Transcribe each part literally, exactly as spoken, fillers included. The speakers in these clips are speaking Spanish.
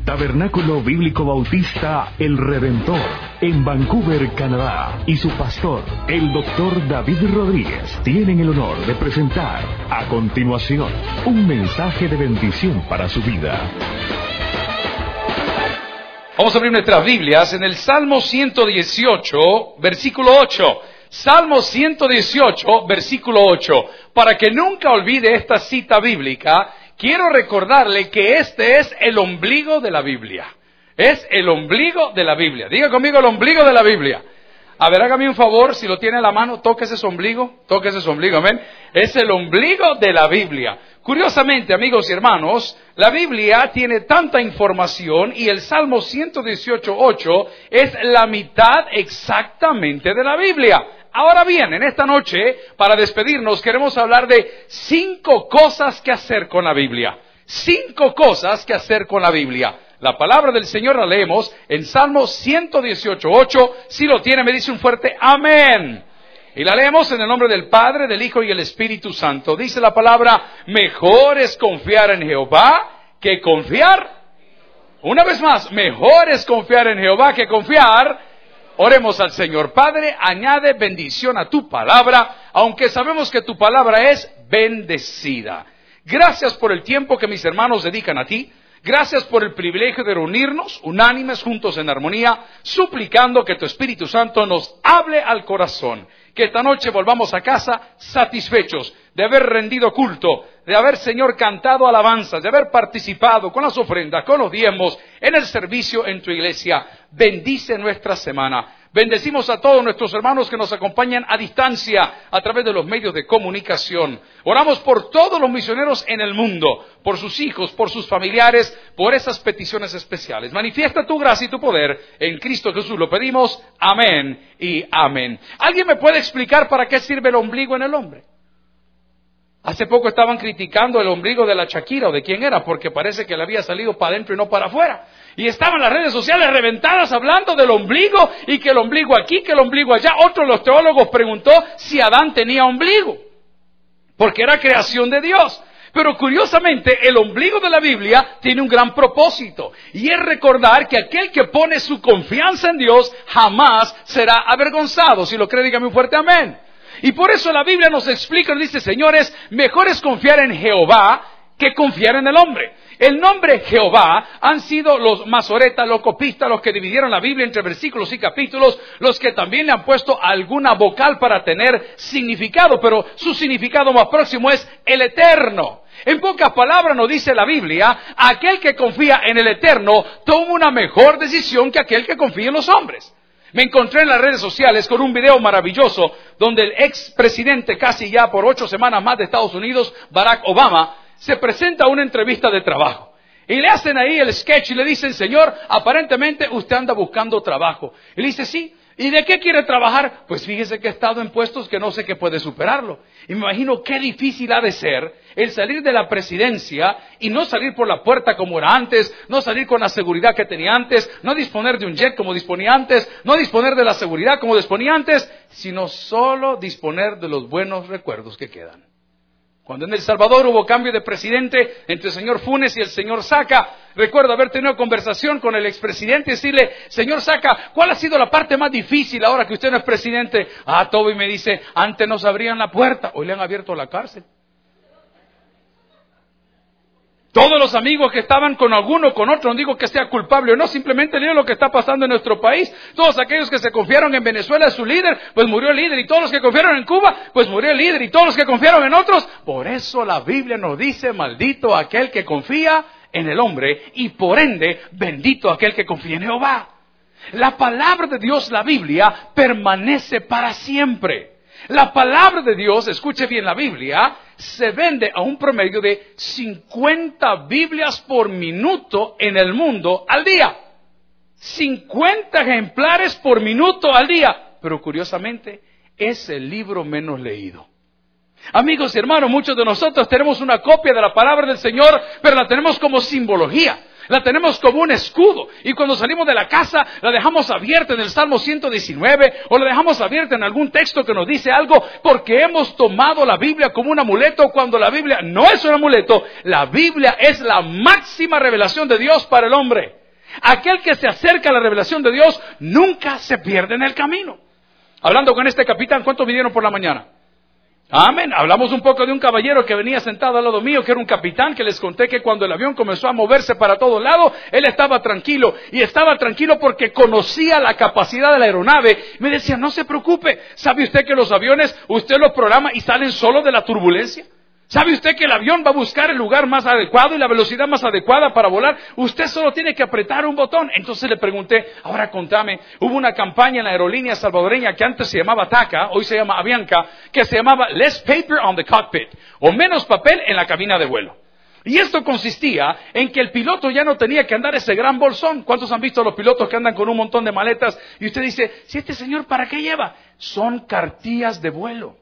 Tabernáculo Bíblico Bautista El Redentor, en Vancouver, Canadá, y su pastor, el doctor David Rodríguez, tienen el honor de presentar a continuación un mensaje de bendición para su vida. Vamos a abrir nuestras Biblias en el Salmo ciento dieciocho, versículo ocho. Salmo ciento dieciocho, versículo ocho. Para que nunca olvide esta cita bíblica, quiero recordarle que este es el ombligo de la Biblia. Es el ombligo de la Biblia. Diga conmigo el ombligo de la Biblia. A ver, hágame un favor, si lo tiene en la mano, toque ese ombligo, toque ese ombligo, amén. Es el ombligo de la Biblia. Curiosamente, amigos y hermanos, la Biblia tiene tanta información y el Salmo ciento dieciocho, ocho es la mitad exactamente de la Biblia. Ahora bien, en esta noche, para despedirnos, queremos hablar de cinco cosas que hacer con la Biblia. Cinco cosas que hacer con la Biblia. La palabra del Señor la leemos en Salmo ciento dieciocho, ocho. Si lo tiene, me dice un fuerte amén. Y la leemos en el nombre del Padre, del Hijo y el Espíritu Santo. Dice la palabra, mejor es confiar en Jehová que confiar. Una vez más, mejor es confiar en Jehová que confiar. Oremos al Señor. Padre, añade bendición a tu palabra, aunque sabemos que tu palabra es bendecida. Gracias por el tiempo que mis hermanos dedican a ti. Gracias por el privilegio de reunirnos unánimes juntos en armonía, suplicando que tu Espíritu Santo nos hable al corazón. Que esta noche volvamos a casa satisfechos de haber rendido culto, de haber, Señor, cantado alabanzas, de haber participado con las ofrendas, con los diezmos, en el servicio en tu iglesia. Bendice nuestra semana. Bendecimos a todos nuestros hermanos que nos acompañan a distancia a través de los medios de comunicación. Oramos por todos los misioneros en el mundo, por sus hijos, por sus familiares, por esas peticiones especiales. Manifiesta tu gracia y tu poder. En Cristo Jesús lo pedimos. Amén y amén. ¿Alguien me puede explicar para qué sirve el ombligo en el hombre? Hace poco estaban criticando el ombligo de la Shakira o de quién era, porque parece que le había salido para adentro y no para afuera. Y estaban las redes sociales reventadas hablando del ombligo y que el ombligo aquí, que el ombligo allá. Otro de los teólogos preguntó si Adán tenía ombligo, porque era creación de Dios. Pero curiosamente el ombligo de la Biblia tiene un gran propósito, y es recordar que aquel que pone su confianza en Dios jamás será avergonzado. Si lo cree, dígame un fuerte amén. Y por eso la Biblia nos explica, nos dice, señores, mejor es confiar en Jehová que confiar en el hombre. El nombre Jehová han sido los masoretas, los copistas, los que dividieron la Biblia entre versículos y capítulos, los que también le han puesto alguna vocal para tener significado, pero su significado más próximo es el eterno. En pocas palabras nos dice la Biblia, aquel que confía en el eterno toma una mejor decisión que aquel que confía en los hombres. Me encontré en las redes sociales con un video maravilloso donde el expresidente casi ya por ocho semanas más de Estados Unidos, Barack Obama, se presenta a una entrevista de trabajo. Y le hacen ahí el sketch y le dicen, señor, aparentemente usted anda buscando trabajo. Y le dice, sí. ¿Y de qué quiere trabajar? Pues fíjese que he estado en puestos que no sé qué puede superarlo. Y me imagino qué difícil ha de ser el salir de la presidencia y no salir por la puerta como era antes, no salir con la seguridad que tenía antes, no disponer de un jet como disponía antes, no disponer de la seguridad como disponía antes, sino solo disponer de los buenos recuerdos que quedan. Cuando en El Salvador hubo cambio de presidente entre el señor Funes y el señor Saca, recuerdo haber tenido conversación con el expresidente y decirle, señor Saca, ¿cuál ha sido la parte más difícil ahora que usted no es presidente? Ah, Toby me dice, antes nos abrían la puerta, hoy le han abierto la cárcel. Todos los amigos que estaban con alguno o con otro, no digo que sea culpable o no, simplemente leo lo que está pasando en nuestro país. Todos aquellos que se confiaron en Venezuela de su líder, pues murió el líder. Y todos los que confiaron en Cuba, pues murió el líder. Y todos los que confiaron en otros. Por eso la Biblia nos dice, maldito aquel que confía en el hombre, y por ende, bendito aquel que confía en Jehová. La palabra de Dios, la Biblia, permanece para siempre. La palabra de Dios, escuche bien la Biblia, se vende a un promedio de cincuenta Biblias por minuto en el mundo al día. cincuenta ejemplares por minuto al día. Pero curiosamente, es el libro menos leído. Amigos y hermanos, muchos de nosotros tenemos una copia de la palabra del Señor, pero la tenemos como simbología. La tenemos como un escudo. Y cuando salimos de la casa, la dejamos abierta en el Salmo ciento diecinueve, o la dejamos abierta en algún texto que nos dice algo, porque hemos tomado la Biblia como un amuleto, cuando la Biblia no es un amuleto. La Biblia es la máxima revelación de Dios para el hombre. Aquel que se acerca a la revelación de Dios nunca se pierde en el camino. Hablando con este capitán, ¿cuántos vinieron por la mañana? Amén. Hablamos un poco de un caballero que venía sentado al lado mío, que era un capitán, que les conté que cuando el avión comenzó a moverse para todos lados, él estaba tranquilo. Y estaba tranquilo porque conocía la capacidad de la aeronave. Me decía, no se preocupe. ¿Sabe usted que los aviones, usted los programa y salen solo de la turbulencia? ¿Sabe usted que el avión va a buscar el lugar más adecuado y la velocidad más adecuada para volar? Usted solo tiene que apretar un botón. Entonces le pregunté, ahora contame, hubo una campaña en la aerolínea salvadoreña que antes se llamaba TACA, hoy se llama Avianca, que se llamaba Less Paper on the Cockpit, o menos papel en la cabina de vuelo. Y esto consistía en que el piloto ya no tenía que andar ese gran bolsón. ¿Cuántos han visto a los pilotos que andan con un montón de maletas? Y usted dice, ¿si este señor para qué lleva? Son cartillas de vuelo.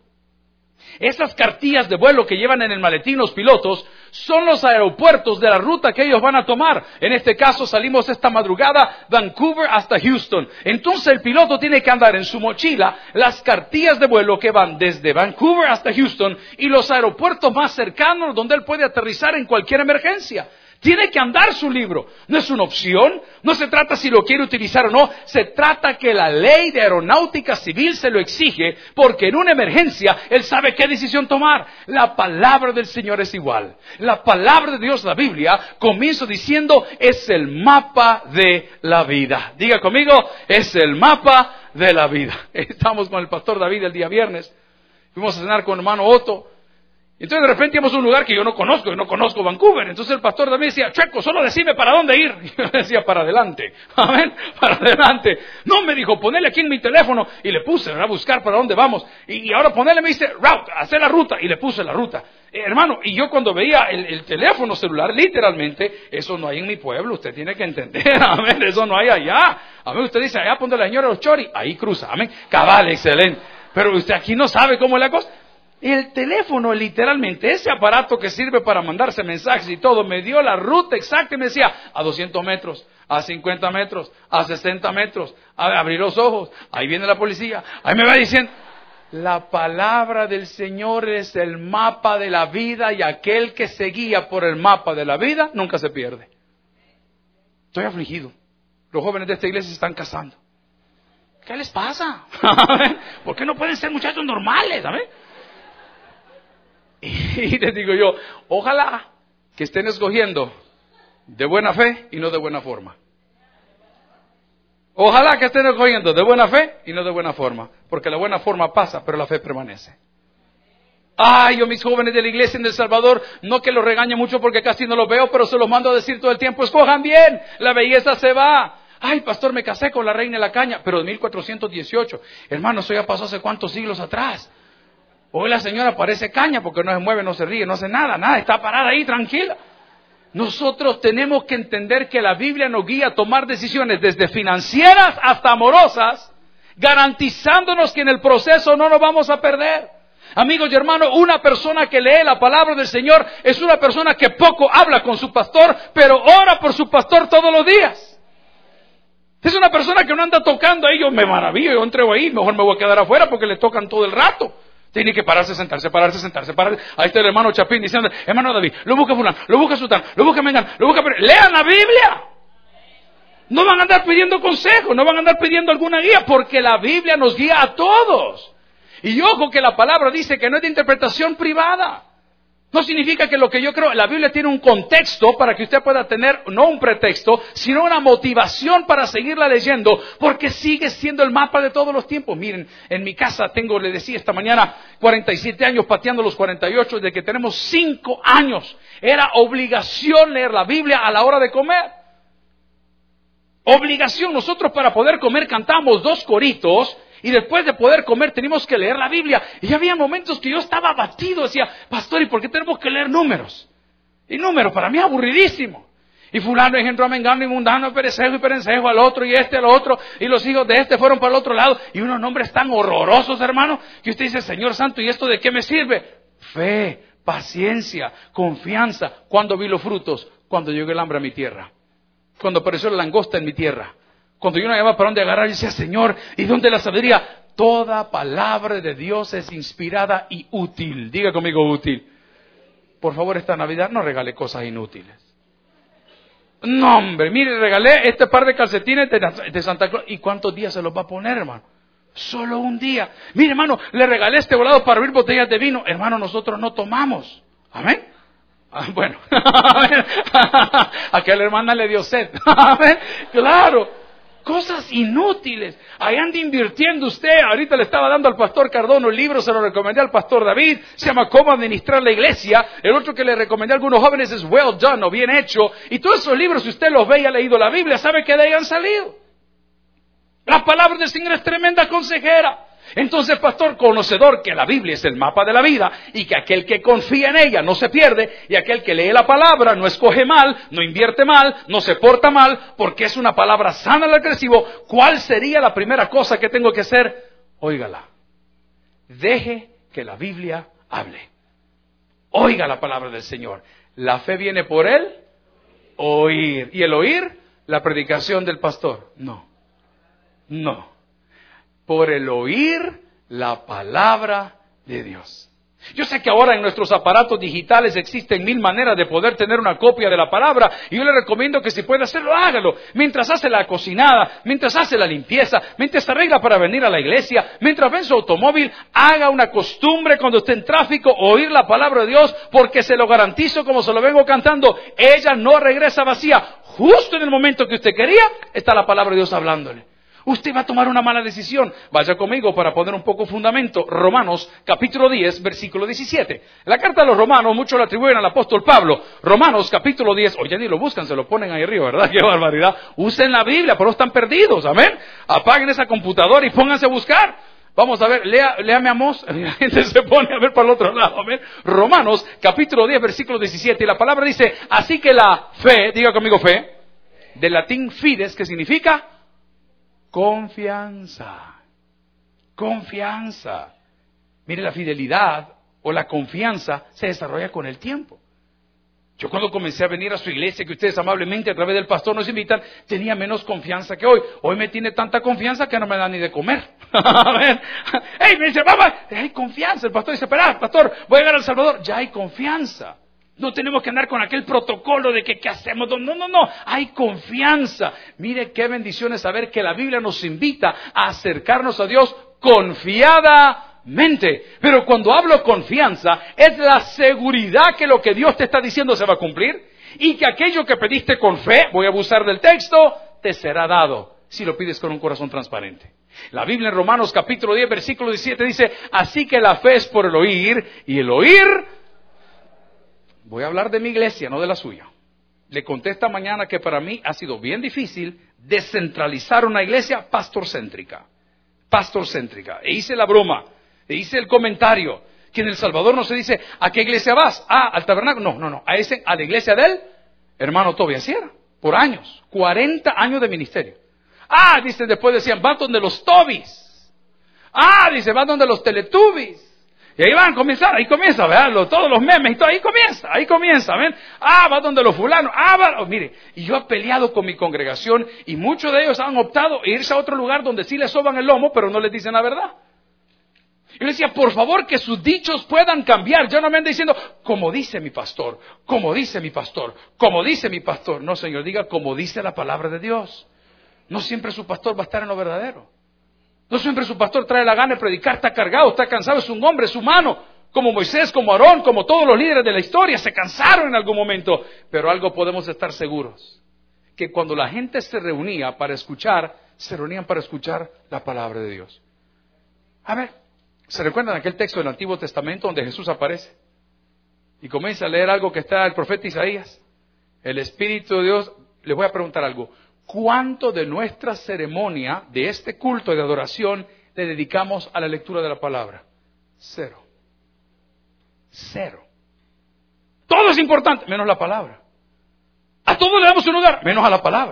Esas cartillas de vuelo que llevan en el maletín los pilotos son los aeropuertos de la ruta que ellos van a tomar. En este caso salimos esta madrugada Vancouver hasta Houston. Entonces el piloto tiene que andar en su mochila las cartillas de vuelo que van desde Vancouver hasta Houston y los aeropuertos más cercanos donde él puede aterrizar en cualquier emergencia. Tiene que andar su libro. No es una opción. No se trata si lo quiere utilizar o no. Se trata que la ley de aeronáutica civil se lo exige, porque en una emergencia él sabe qué decisión tomar. La palabra del Señor es igual. La palabra de Dios, la Biblia, comienzo diciendo, es el mapa de la vida. Diga conmigo, es el mapa de la vida. Estamos con el pastor David el día viernes. Fuimos a cenar con el hermano Otto. Entonces de repente íbamos a un lugar que yo no conozco, yo no conozco Vancouver. Entonces el pastor también decía, Checo, solo decime para dónde ir. Y yo decía, para adelante. Amén, para adelante. No, me dijo, ponele aquí en mi teléfono. Y le puse, a buscar para dónde vamos. Y, y ahora ponele, me dice, route, hacer la ruta. Y le puse la ruta. Eh, hermano, y yo cuando veía el, el teléfono celular, literalmente, eso no hay en mi pueblo, usted tiene que entender. Amén, eso no hay allá. Amén, usted dice, allá ponte la señora los chori. Ahí cruza, amén. Cabal, excelente. Pero usted aquí no sabe cómo es la cosa. El teléfono, literalmente, ese aparato que sirve para mandarse mensajes y todo, me dio la ruta exacta y me decía, a doscientos metros, a cincuenta metros, a sesenta metros, a abrir los ojos, ahí viene la policía, ahí me va diciendo. La palabra del Señor es el mapa de la vida y aquel que se guía por el mapa de la vida nunca se pierde. Estoy afligido. Los jóvenes de esta iglesia se están casando. ¿Qué les pasa? ¿Por qué no pueden ser muchachos normales? ¿Sabes? Y les digo yo, ojalá que estén escogiendo de buena fe y no de buena forma. Ojalá que estén escogiendo de buena fe y no de buena forma. Porque la buena forma pasa, pero la fe permanece. Ay, yo mis jóvenes de la iglesia en El Salvador, no que los regañe mucho porque casi no los veo, pero se los mando a decir todo el tiempo, escojan bien, la belleza se va. Ay, pastor, me casé con la reina de la caña, pero de mil cuatrocientos dieciocho. Hermano, eso ya pasó hace cuántos siglos atrás. Hoy la señora parece caña porque no se mueve, no se ríe, no hace nada, nada, está parada ahí tranquila. Nosotros tenemos que entender que la Biblia nos guía a tomar decisiones desde financieras hasta amorosas, garantizándonos que en el proceso no nos vamos a perder. Amigos y hermanos, una persona que lee la palabra del Señor es una persona que poco habla con su pastor, pero ora por su pastor todos los días. Es una persona que no anda tocando ahí, yo me maravillo, yo entrego ahí, mejor me voy a quedar afuera porque le tocan todo el rato. Tiene que pararse, sentarse, pararse, sentarse, pararse. Ahí está el hermano Chapín diciendo, hermano David, lo busca fulano, lo busca Sután, lo busca Mengán, lo busca... Lean la Biblia. No van a andar pidiendo consejo, no van a andar pidiendo alguna guía, porque la Biblia nos guía a todos. Y ojo que la palabra dice que no es de interpretación privada. No significa que lo que yo creo, la Biblia tiene un contexto para que usted pueda tener, no un pretexto, sino una motivación para seguirla leyendo, porque sigue siendo el mapa de todos los tiempos. Miren, en mi casa tengo, le decía esta mañana, cuarenta y siete años, pateando los cuarenta y ocho, desde que tenemos cinco años. Era obligación leer la Biblia a la hora de comer. Obligación. Nosotros para poder comer cantamos dos coritos. Y después de poder comer teníamos que leer la Biblia. Y había momentos que yo estaba abatido. Decía, pastor, ¿y por qué tenemos que leer números? Y números para mí es aburridísimo. Y fulano engendró a mengano y mundano, perecejo y perencejo, al otro y este al otro. Y los hijos de este fueron para el otro lado. Y unos nombres tan horrorosos, hermano, que usted dice, Señor Santo, ¿y esto de qué me sirve? Fe, paciencia, confianza. ¿Cuándo vi los frutos? Cuando llegó el hambre a mi tierra. cuando apareció la langosta en mi tierra. Cuando yo no había para dónde agarrar, yo decía, Señor, ¿y dónde la sabiduría? Toda palabra de Dios es inspirada y útil. Diga conmigo, útil. Por favor, esta Navidad no regale cosas inútiles. No, hombre, mire, regalé este par de calcetines de, de Santa Claus. ¿Y cuántos días se los va a poner, hermano? Solo un día. Mire, hermano, le regalé este volado para abrir botellas de vino. Hermano, nosotros no tomamos. Amén. Ah, bueno, aquella hermana le dio sed. Amén. Claro. Cosas inútiles. Ahí anda invirtiendo usted. Ahorita le estaba dando al pastor Cardona un libro, se lo recomendé al pastor David. Se llama Cómo administrar la iglesia. El otro que le recomendé a algunos jóvenes es Well Done, o Bien Hecho. Y todos esos libros, si usted los ve y ha leído la Biblia, sabe que de ahí han salido. La palabra del Señor es tremenda consejera. Entonces, pastor, conocedor que la Biblia es el mapa de la vida y que aquel que confía en ella no se pierde, y aquel que lee la palabra no escoge mal, no invierte mal, no se porta mal, porque es una palabra sana al agresivo. ¿Cuál sería la primera cosa que tengo que hacer? Óigala. Deje que la Biblia hable. Oiga la palabra del Señor. La fe viene por el oír. ¿Y el oír? La predicación del pastor. No. No. Por el oír la palabra de Dios. Yo sé que ahora en nuestros aparatos digitales existen mil maneras de poder tener una copia de la palabra, y yo le recomiendo que si puede hacerlo, hágalo. Mientras hace la cocinada, mientras hace la limpieza, mientras se arregla para venir a la iglesia, mientras ve en su automóvil, haga una costumbre cuando esté en tráfico, oír la palabra de Dios, porque se lo garantizo, como se lo vengo cantando, ella no regresa vacía. Justo en el momento que usted quería, está la palabra de Dios hablándole. Usted va a tomar una mala decisión. Vaya conmigo para poner un poco fundamento. Romanos capítulo diez, versículo diecisiete. La carta de los Romanos, muchos la atribuyen al apóstol Pablo. Romanos capítulo diez, oye, ni lo buscan, se lo ponen ahí arriba, ¿verdad? Qué barbaridad. Usen la Biblia, pero están perdidos, amén. Apaguen esa computadora y pónganse a buscar. Vamos a ver, lea, léame Amós. La gente se pone a ver para el otro lado, amén. Romanos capítulo diez, versículo diecisiete. Y la palabra dice, así que la fe, diga conmigo fe, del latín fides, que significa confianza, confianza. Mire, la fidelidad o la confianza se desarrolla con el tiempo. Yo cuando comencé a venir a su iglesia, que ustedes amablemente a través del pastor nos invitan, tenía menos confianza que hoy. Hoy me tiene tanta confianza que no me da ni de comer. Hey, me dice, mamá, hay confianza. El pastor dice, espera, pastor, voy a llegar a El Salvador. Ya hay confianza. No tenemos que andar con aquel protocolo de que qué hacemos. No, no, no. Hay confianza. Mire qué bendición es saber que la Biblia nos invita a acercarnos a Dios confiadamente. Pero cuando hablo confianza, es la seguridad que lo que Dios te está diciendo se va a cumplir. Y que aquello que pediste con fe, voy a abusar del texto, te será dado si lo pides con un corazón transparente. La Biblia en Romanos capítulo diez, versículo diecisiete dice, así que la fe es por el oír, y el oír... Voy a hablar de mi iglesia, no de la suya. Le conté esta mañana que para mí ha sido bien difícil descentralizar una iglesia pastorcéntrica. Pastorcéntrica. E hice la broma, e hice el comentario, que en El Salvador no se dice, ¿a qué iglesia vas? Ah, al tabernáculo. No, no, no, a, ese, a la iglesia del hermano Toby. Así era, por años, cuarenta años de ministerio. Ah, dicen, después decían, van donde los Tobys. Ah, dice, van donde los Teletubbies. Y ahí van a comenzar, ahí comienza, ¿verdad? Todos los memes y todo, ahí comienza, ahí comienza, ¿ven? Ah, va donde los fulanos, ah, va, oh, mire, y yo he peleado con mi congregación y muchos de ellos han optado a irse a otro lugar donde sí les soban el lomo, pero no les dicen la verdad. Yo les decía, por favor, que sus dichos puedan cambiar. Ya no me anden diciendo, como dice mi pastor, como dice mi pastor, como dice mi pastor. No, Señor, diga como dice la palabra de Dios. No siempre su pastor va a estar en lo verdadero. No siempre su pastor trae la gana de predicar, está cargado, está cansado, es un hombre, es humano, como Moisés, como Aarón, como todos los líderes de la historia, se cansaron en algún momento, pero algo podemos estar seguros, que cuando la gente se reunía para escuchar, se reunían para escuchar la palabra de Dios. A ver, ¿se recuerdan aquel texto del Antiguo Testamento donde Jesús aparece? Y comienza a leer algo que está el profeta Isaías. El Espíritu de Dios, les voy a preguntar algo. ¿Cuánto de nuestra ceremonia, de este culto de adoración, le dedicamos a la lectura de la palabra? Cero. Cero. Todo es importante, menos la palabra. A todo le damos un lugar, menos a la palabra.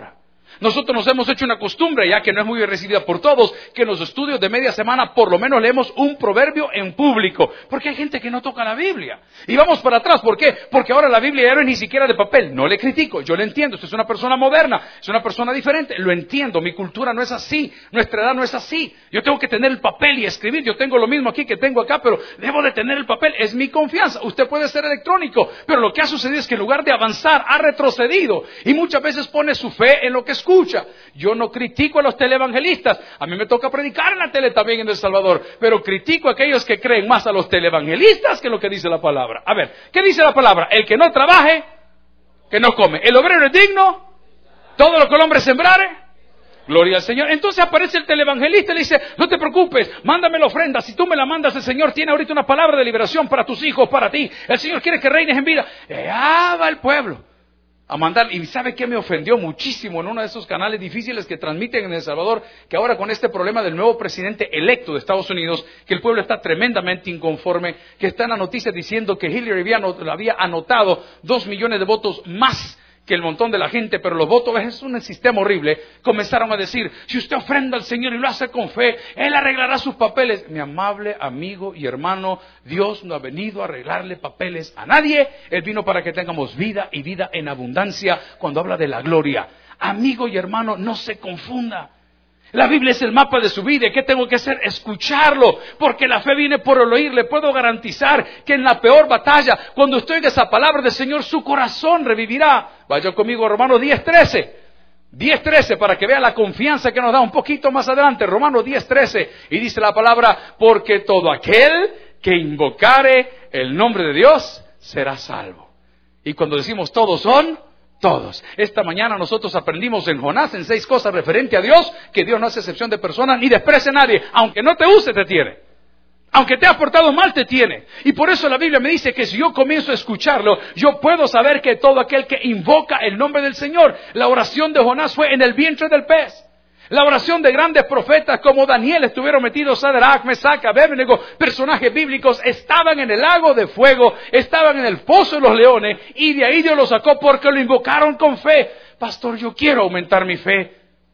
Nosotros nos hemos hecho una costumbre, ya que no es muy bien recibida por todos, que en los estudios de media semana por lo menos leemos un proverbio en público. Porque hay gente que no toca la Biblia. Y vamos para atrás, ¿por qué? Porque ahora la Biblia ya no es ni siquiera de papel. No le critico, yo le entiendo. Usted es una persona moderna, es una persona diferente. Lo entiendo, mi cultura no es así, nuestra edad no es así. Yo tengo que tener el papel y escribir. Yo tengo lo mismo aquí que tengo acá, pero debo de tener el papel. Es mi confianza. Usted puede ser electrónico, pero lo que ha sucedido es que en lugar de avanzar, ha retrocedido. Y muchas veces pone su fe en lo que escucha. Yo no critico a los televangelistas, a mí me toca predicar en la tele también en El Salvador, pero critico a aquellos que creen más a los televangelistas que lo que dice la palabra. A ver, ¿qué dice la palabra? El que no trabaje, que no come. El obrero es digno, todo lo que el hombre sembrare, gloria al Señor. Entonces aparece el televangelista y le dice, no te preocupes, mándame la ofrenda, si tú me la mandas, el Señor tiene ahorita una palabra de liberación para tus hijos, para ti. El Señor quiere que reines en vida. Allá va el pueblo a mandar. Y ¿sabe qué me ofendió muchísimo en uno de esos canales difíciles que transmiten en El Salvador? Que ahora con este problema del nuevo presidente electo de Estados Unidos, que el pueblo está tremendamente inconforme, que está en la noticia diciendo que Hillary había, había anotado dos millones de votos más que el montón de la gente, pero los votos, es un sistema horrible. Comenzaron a decir, si usted ofrenda al Señor y lo hace con fe, Él arreglará sus papeles. Mi amable amigo y hermano, Dios no ha venido a arreglarle papeles a nadie. Él vino para que tengamos vida y vida en abundancia cuando habla de la gloria. Amigo y hermano, no se confunda. La Biblia es el mapa de su vida. ¿Y qué tengo que hacer? Escucharlo, porque la fe viene por el oír. Le puedo garantizar que en la peor batalla, cuando usted oiga esa palabra del Señor, su corazón revivirá. Vaya conmigo, Romanos diez trece. diez trece, para que vea la confianza que nos da un poquito más adelante. Romanos diez trece. Y dice la palabra, porque todo aquel que invocare el nombre de Dios será salvo. Y cuando decimos todos son... todos. Esta mañana nosotros aprendimos en Jonás en seis cosas referente a Dios, que Dios no hace excepción de personas ni desprecia a nadie. Aunque no te use, te tiene. Aunque te has portado mal, te tiene. Y por eso la Biblia me dice que si yo comienzo a escucharlo, yo puedo saber que todo aquel que invoca el nombre del Señor, la oración de Jonás fue en el vientre del pez. La oración de grandes profetas como Daniel estuvieron metidos, Sadrach, Mesach, Abednego, personajes bíblicos, estaban en el lago de fuego, estaban en el pozo de los leones, y de ahí Dios los sacó porque lo invocaron con fe. Pastor, yo quiero aumentar mi fe.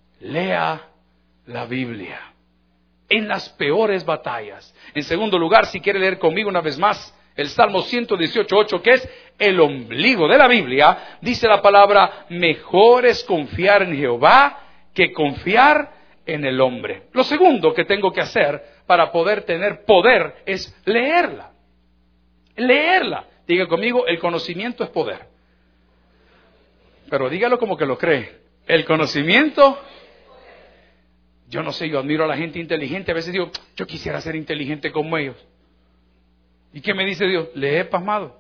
Lea la Biblia en las peores batallas. En segundo lugar, si quiere leer conmigo una vez más el Salmo ciento dieciocho ocho, que es el ombligo de la Biblia, dice la palabra, mejor es confiar en Jehová que confiar en el hombre. Lo segundo que tengo que hacer para poder tener poder es leerla. Leerla. Diga conmigo, el conocimiento es poder. Pero dígalo como que lo cree. El conocimiento, yo no sé, yo admiro a la gente inteligente. A veces digo, yo quisiera ser inteligente como ellos. ¿Y qué me dice Dios? Lee, pasmado.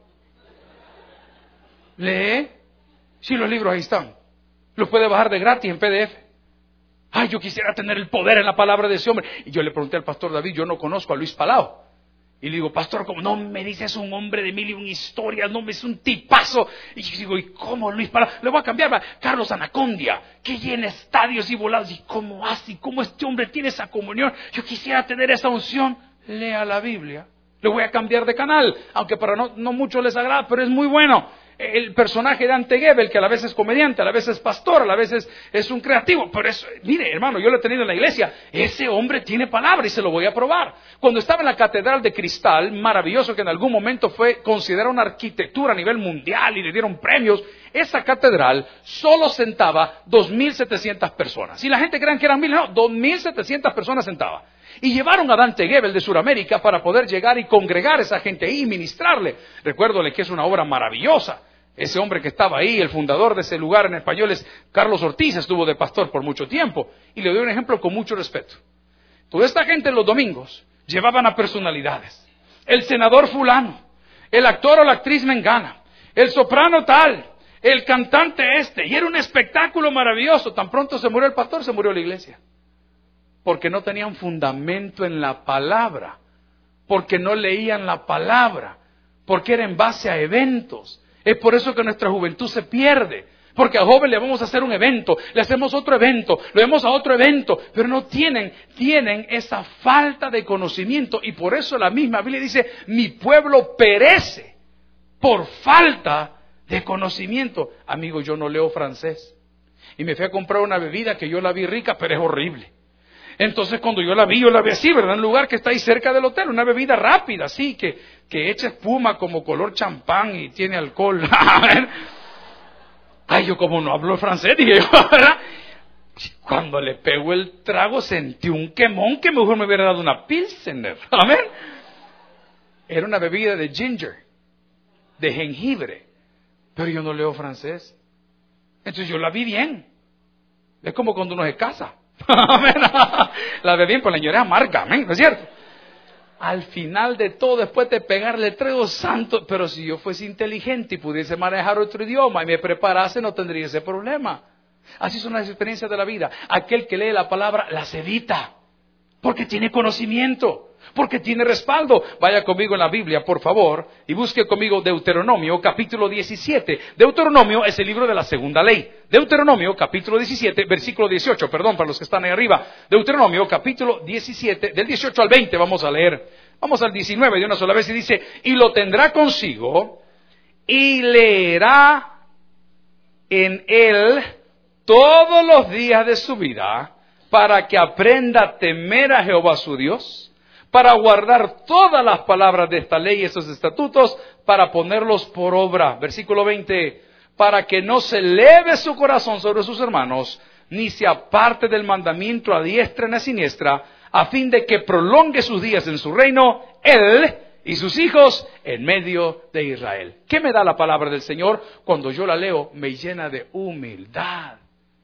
Lee. Sí, los libros ahí están. Los puede bajar de gratis en P D F. Ay, yo quisiera tener el poder en la palabra de ese hombre. Y yo le pregunté al pastor David, yo no conozco a Luis Palau. Y le digo, pastor, ¿cómo no me dices un hombre de mil y una historias? No, me es un tipazo. Y yo digo, ¿y cómo Luis Palau? Le voy a cambiar, va. Carlos Anacondia, que llena estadios y volados. ¿Y cómo hace? ¿Y cómo este hombre tiene esa comunión? Yo quisiera tener esa unción. Lea la Biblia. Le voy a cambiar de canal, aunque para no, no mucho les agrada, pero es muy bueno. El personaje de Ante Gebel, que a la vez es comediante, a la vez es pastor, a la vez es, es un creativo. Pero eso, mire, hermano, yo lo he tenido en la iglesia. Ese hombre tiene palabra y se lo voy a probar. Cuando estaba en la Catedral de Cristal, maravilloso, que en algún momento fue considerada una arquitectura a nivel mundial y le dieron premios, esa catedral solo sentaba dos mil setecientas personas. Y la gente crean que eran mil, no, dos mil setecientas personas sentaba. Y llevaron a Dante Gebel de Sudamérica para poder llegar y congregar a esa gente ahí y ministrarle. Recuérdole que es una obra maravillosa. Ese hombre que estaba ahí, el fundador de ese lugar en español es Carlos Ortiz, estuvo de pastor por mucho tiempo. Y le doy un ejemplo con mucho respeto. Toda esta gente los domingos llevaban a personalidades. El senador fulano, el actor o la actriz mengana, el soprano tal, el cantante este. Y era un espectáculo maravilloso. Tan pronto se murió el pastor, se murió la iglesia. Porque no tenían fundamento en la palabra, porque no leían la palabra, porque era en base a eventos. Es por eso que nuestra juventud se pierde, porque a joven le vamos a hacer un evento, le hacemos otro evento, le vamos a otro evento, pero no tienen, tienen esa falta de conocimiento, y por eso la misma Biblia dice, mi pueblo perece por falta de conocimiento. Amigo, yo no leo francés. Y me fui a comprar una bebida que yo la vi rica, pero es horrible. Entonces cuando yo la vi, yo la vi así, ¿verdad? En un lugar que está ahí cerca del hotel, una bebida rápida, así, que, que echa espuma como color champán y tiene alcohol. Ay, yo como no hablo francés, dije yo, ¿verdad? Cuando le pegó el trago sentí un quemón que mejor me hubiera dado una pilsener. Amén. Era una bebida de ginger, de jengibre, pero yo no leo francés. Entonces yo la vi bien. Es como cuando uno se casa. Amén. La bebí bien, pues la señora amarga, amén, ¿no es cierto? Al final de todo, después de pegarle el trago santo, pero si yo fuese inteligente y pudiese manejar otro idioma y me preparase, no tendría ese problema. Así son las experiencias de la vida. Aquel que lee la palabra las evita, porque tiene conocimiento, porque tiene respaldo. Vaya conmigo en la Biblia, por favor, y busque conmigo Deuteronomio, capítulo diecisiete. Deuteronomio es el libro de la segunda ley. Deuteronomio, capítulo diecisiete, versículo dieciocho, perdón, para los que están ahí arriba. Deuteronomio, capítulo diecisiete, del dieciocho al veinte vamos a leer. Vamos al diecinueve de una sola vez y dice, y lo tendrá consigo, y leerá en él todos los días de su vida, para que aprenda a temer a Jehová su Dios, para guardar todas las palabras de esta ley y estos estatutos, para ponerlos por obra. Versículo veinte, para que no se eleve su corazón sobre sus hermanos, ni se aparte del mandamiento a diestra ni a siniestra, a fin de que prolongue sus días en su reino, él y sus hijos en medio de Israel. ¿Qué me da la palabra del Señor? Cuando yo la leo, me llena de humildad.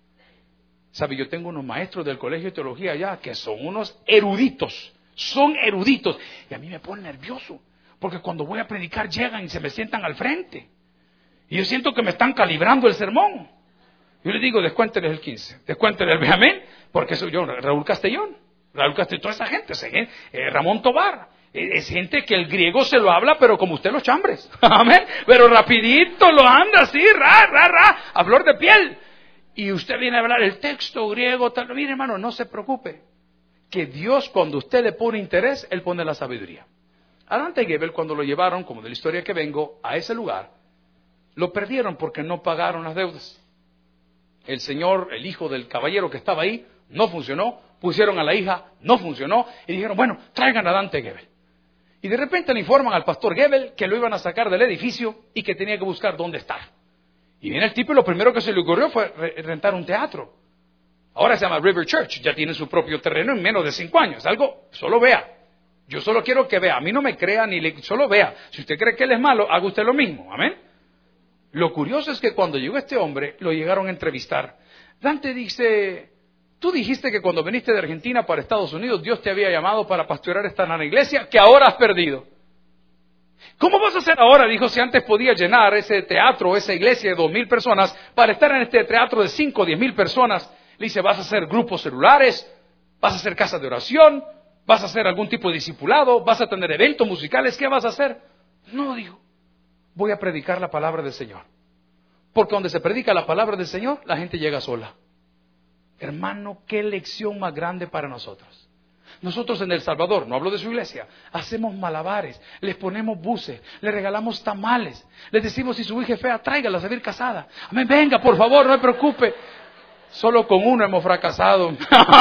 ¿Sabe? Yo tengo unos maestros del colegio de teología allá que son unos eruditos, son eruditos. Y a mí me pone nervioso, porque cuando voy a predicar llegan y se me sientan al frente. Y yo siento que me están calibrando el sermón. Yo les digo, descuénteles el quince, descuénteles el Benjamín, porque soy yo, Raúl Castellón, Raúl Castellón, toda esa gente, eh, Ramón Tobar. Es gente que el griego se lo habla, pero como usted los chambres. Amén. Pero rapidito lo anda así, ra, ra, ra, a flor de piel. Y usted viene a hablar el texto griego, tal. Mire, hermano, no se preocupe. Que Dios, cuando usted le pone interés, Él pone la sabiduría. A Dante Gebel, cuando lo llevaron, como de la historia que vengo, a ese lugar, lo perdieron porque no pagaron las deudas. El señor, el hijo del caballero que estaba ahí, no funcionó. Pusieron a la hija, no funcionó. Y dijeron, bueno, traigan a Dante Gebel. Y de repente le informan al pastor Gebel que lo iban a sacar del edificio y que tenía que buscar dónde estar. Y viene el tipo y lo primero que se le ocurrió fue rentar un teatro. Ahora se llama River Church, ya tiene su propio terreno en menos de cinco años. Algo, solo vea. Yo solo quiero que vea. A mí no me crea ni le, solo vea. Si usted cree que él es malo, haga usted lo mismo. Amén. Lo curioso es que cuando llegó este hombre, lo llegaron a entrevistar. Dante dice, tú dijiste que cuando viniste de Argentina para Estados Unidos, Dios te había llamado para pastorear esta nana iglesia que ahora has perdido. ¿Cómo vas a hacer ahora? Dijo, si antes podía llenar ese teatro, esa iglesia de dos mil personas, para estar en este teatro de cinco o diez mil personas. Le dice, vas a hacer grupos celulares, vas a hacer casas de oración, vas a hacer algún tipo de discipulado, vas a tener eventos musicales, ¿qué vas a hacer? No, dijo, voy a predicar la palabra del Señor. Porque donde se predica la palabra del Señor, la gente llega sola. Hermano, qué lección más grande para nosotros. Nosotros en El Salvador, no hablo de su iglesia, hacemos malabares, les ponemos buses, les regalamos tamales, les decimos si su hija es fea, tráigala a salir casada. Amén, venga, por favor, no se preocupe. Solo con uno hemos fracasado.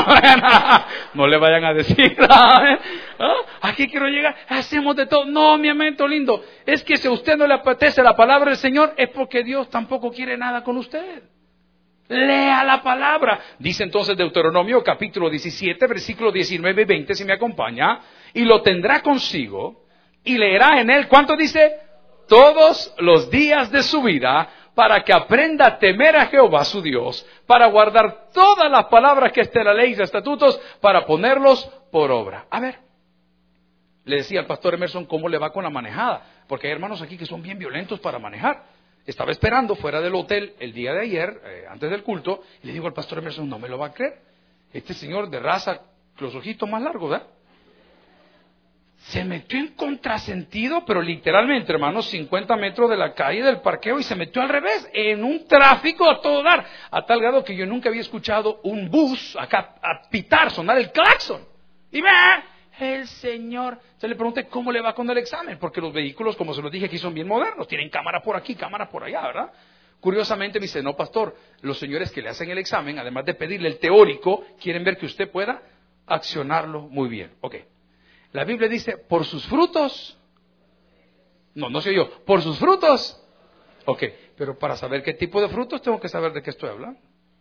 No le vayan a decir, ¿ah? Aquí quiero llegar, hacemos de todo. No, mi amento lindo, es que si a usted no le apetece la palabra del Señor, es porque Dios tampoco quiere nada con usted. Lea la palabra. Dice entonces Deuteronomio capítulo diecisiete, versículos diecinueve y veinte, si me acompaña. Y lo tendrá consigo y leerá en él, ¿cuánto dice? Todos los días de su vida, para que aprenda a temer a Jehová su Dios, para guardar todas las palabras que esté en la ley y los estatutos, para ponerlos por obra. A ver, le decía al pastor Emerson cómo le va con la manejada, porque hay hermanos aquí que son bien violentos para manejar. Estaba esperando fuera del hotel el día de ayer, eh, antes del culto, y le digo al pastor Emerson, no me lo va a creer. Este señor de raza, los ojitos más largos, ¿verdad? Se metió en contrasentido, pero literalmente, hermanos, cincuenta metros de la calle del parqueo y se metió al revés, en un tráfico a todo dar, a tal grado que yo nunca había escuchado un bus acá a pitar, sonar el claxon. Y ve, el señor, se le pregunté cómo le va con el examen, porque los vehículos, como se los dije aquí, son bien modernos, tienen cámara por aquí, cámara por allá, ¿verdad? Curiosamente me dice, no, pastor, los señores que le hacen el examen, además de pedirle el teórico, quieren ver que usted pueda accionarlo muy bien. Ok. La Biblia dice, por sus frutos, no, no soy yo, por sus frutos. Ok, pero para saber qué tipo de frutos tengo que saber de qué estoy hablando.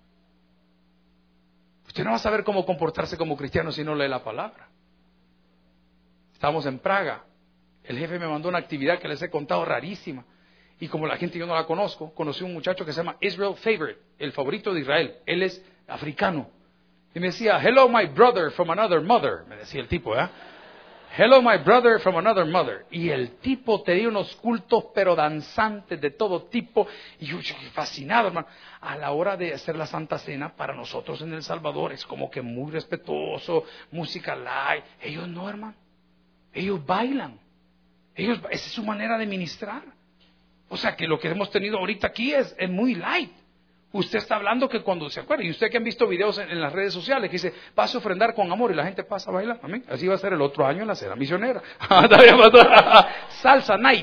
Usted no va a saber cómo comportarse como cristiano si no lee la palabra. Estamos en Praga. El jefe me mandó una actividad que les he contado rarísima. Y como la gente yo no la conozco, conocí a un muchacho que se llama Israel Favorite, el favorito de Israel. Él es africano. Y me decía, hello my brother from another mother. Me decía el tipo, ¿eh? Hello my brother from another mother. Y el tipo tenía unos cultos pero danzantes de todo tipo. Y yo, yo fascinado, hermano. A la hora de hacer la Santa Cena, para nosotros en El Salvador es como que muy respetuoso, música light. Ellos no, hermano. Ellos bailan. Ellos, esa es su manera de ministrar. O sea que lo que hemos tenido ahorita aquí es, es muy light. Usted está hablando que cuando se acuerda, y usted que han visto videos en, en las redes sociales que dice, vas a ofrendar con amor y la gente pasa a bailar. Amén. Así va a ser el otro año en la cena misionera. Salsa night.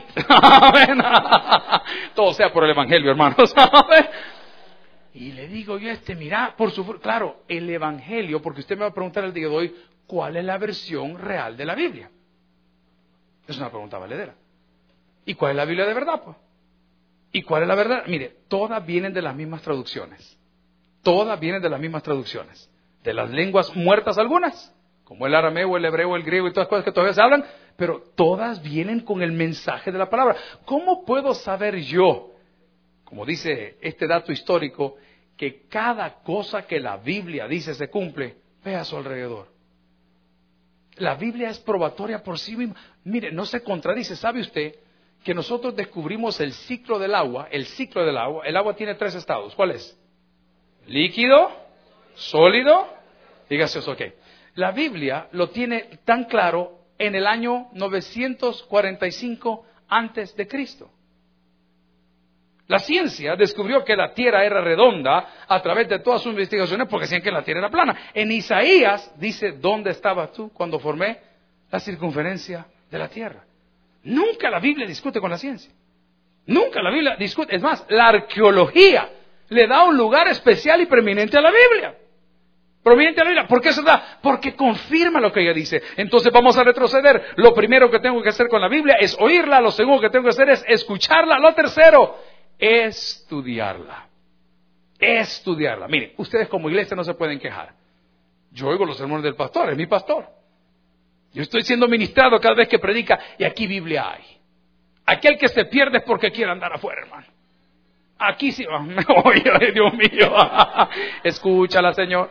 Todo sea por el evangelio, hermanos. Y le digo yo a este, mira, por su, claro, el evangelio, porque usted me va a preguntar el día de hoy, ¿cuál es la versión real de la Biblia? Es una pregunta valedera. ¿Y cuál es la Biblia de verdad, pues? ¿Y cuál es la verdad? Mire, todas vienen de las mismas traducciones. Todas vienen de las mismas traducciones. De las lenguas muertas algunas, como el arameo, el hebreo, el griego y todas las cosas que todavía se hablan, pero todas vienen con el mensaje de la palabra. ¿Cómo puedo saber yo, como dice este dato histórico, que cada cosa que la Biblia dice se cumple? Ve a su alrededor. La Biblia es probatoria por sí misma. Mire, no se contradice. ¿Sabe usted que nosotros descubrimos el ciclo del agua? El ciclo del agua. El agua tiene tres estados. ¿Cuál es? Líquido, sólido y gaseoso. Ok. La Biblia lo tiene tan claro en el año novecientos cuarenta y cinco antes de Cristo. La ciencia descubrió que la Tierra era redonda a través de todas sus investigaciones porque decían que la Tierra era plana. En Isaías dice, ¿dónde estabas tú cuando formé la circunferencia de la Tierra? Nunca la Biblia discute con la ciencia. Nunca la Biblia discute. Es más, la arqueología le da un lugar especial y preeminente a la Biblia. Prominente a la Biblia. ¿Por qué se da? Porque confirma lo que ella dice. Entonces vamos a retroceder. Lo primero que tengo que hacer con la Biblia es oírla. Lo segundo que tengo que hacer es escucharla. Lo tercero, estudiarla. Estudiarla. Miren, ustedes como iglesia no se pueden quejar. Yo oigo los sermones del pastor, es mi pastor. Yo estoy siendo ministrado cada vez que predica y aquí Biblia hay. Aquel que se pierde es porque quiere andar afuera, hermano. Aquí sí, oye, Dios mío, escúchala, Señor.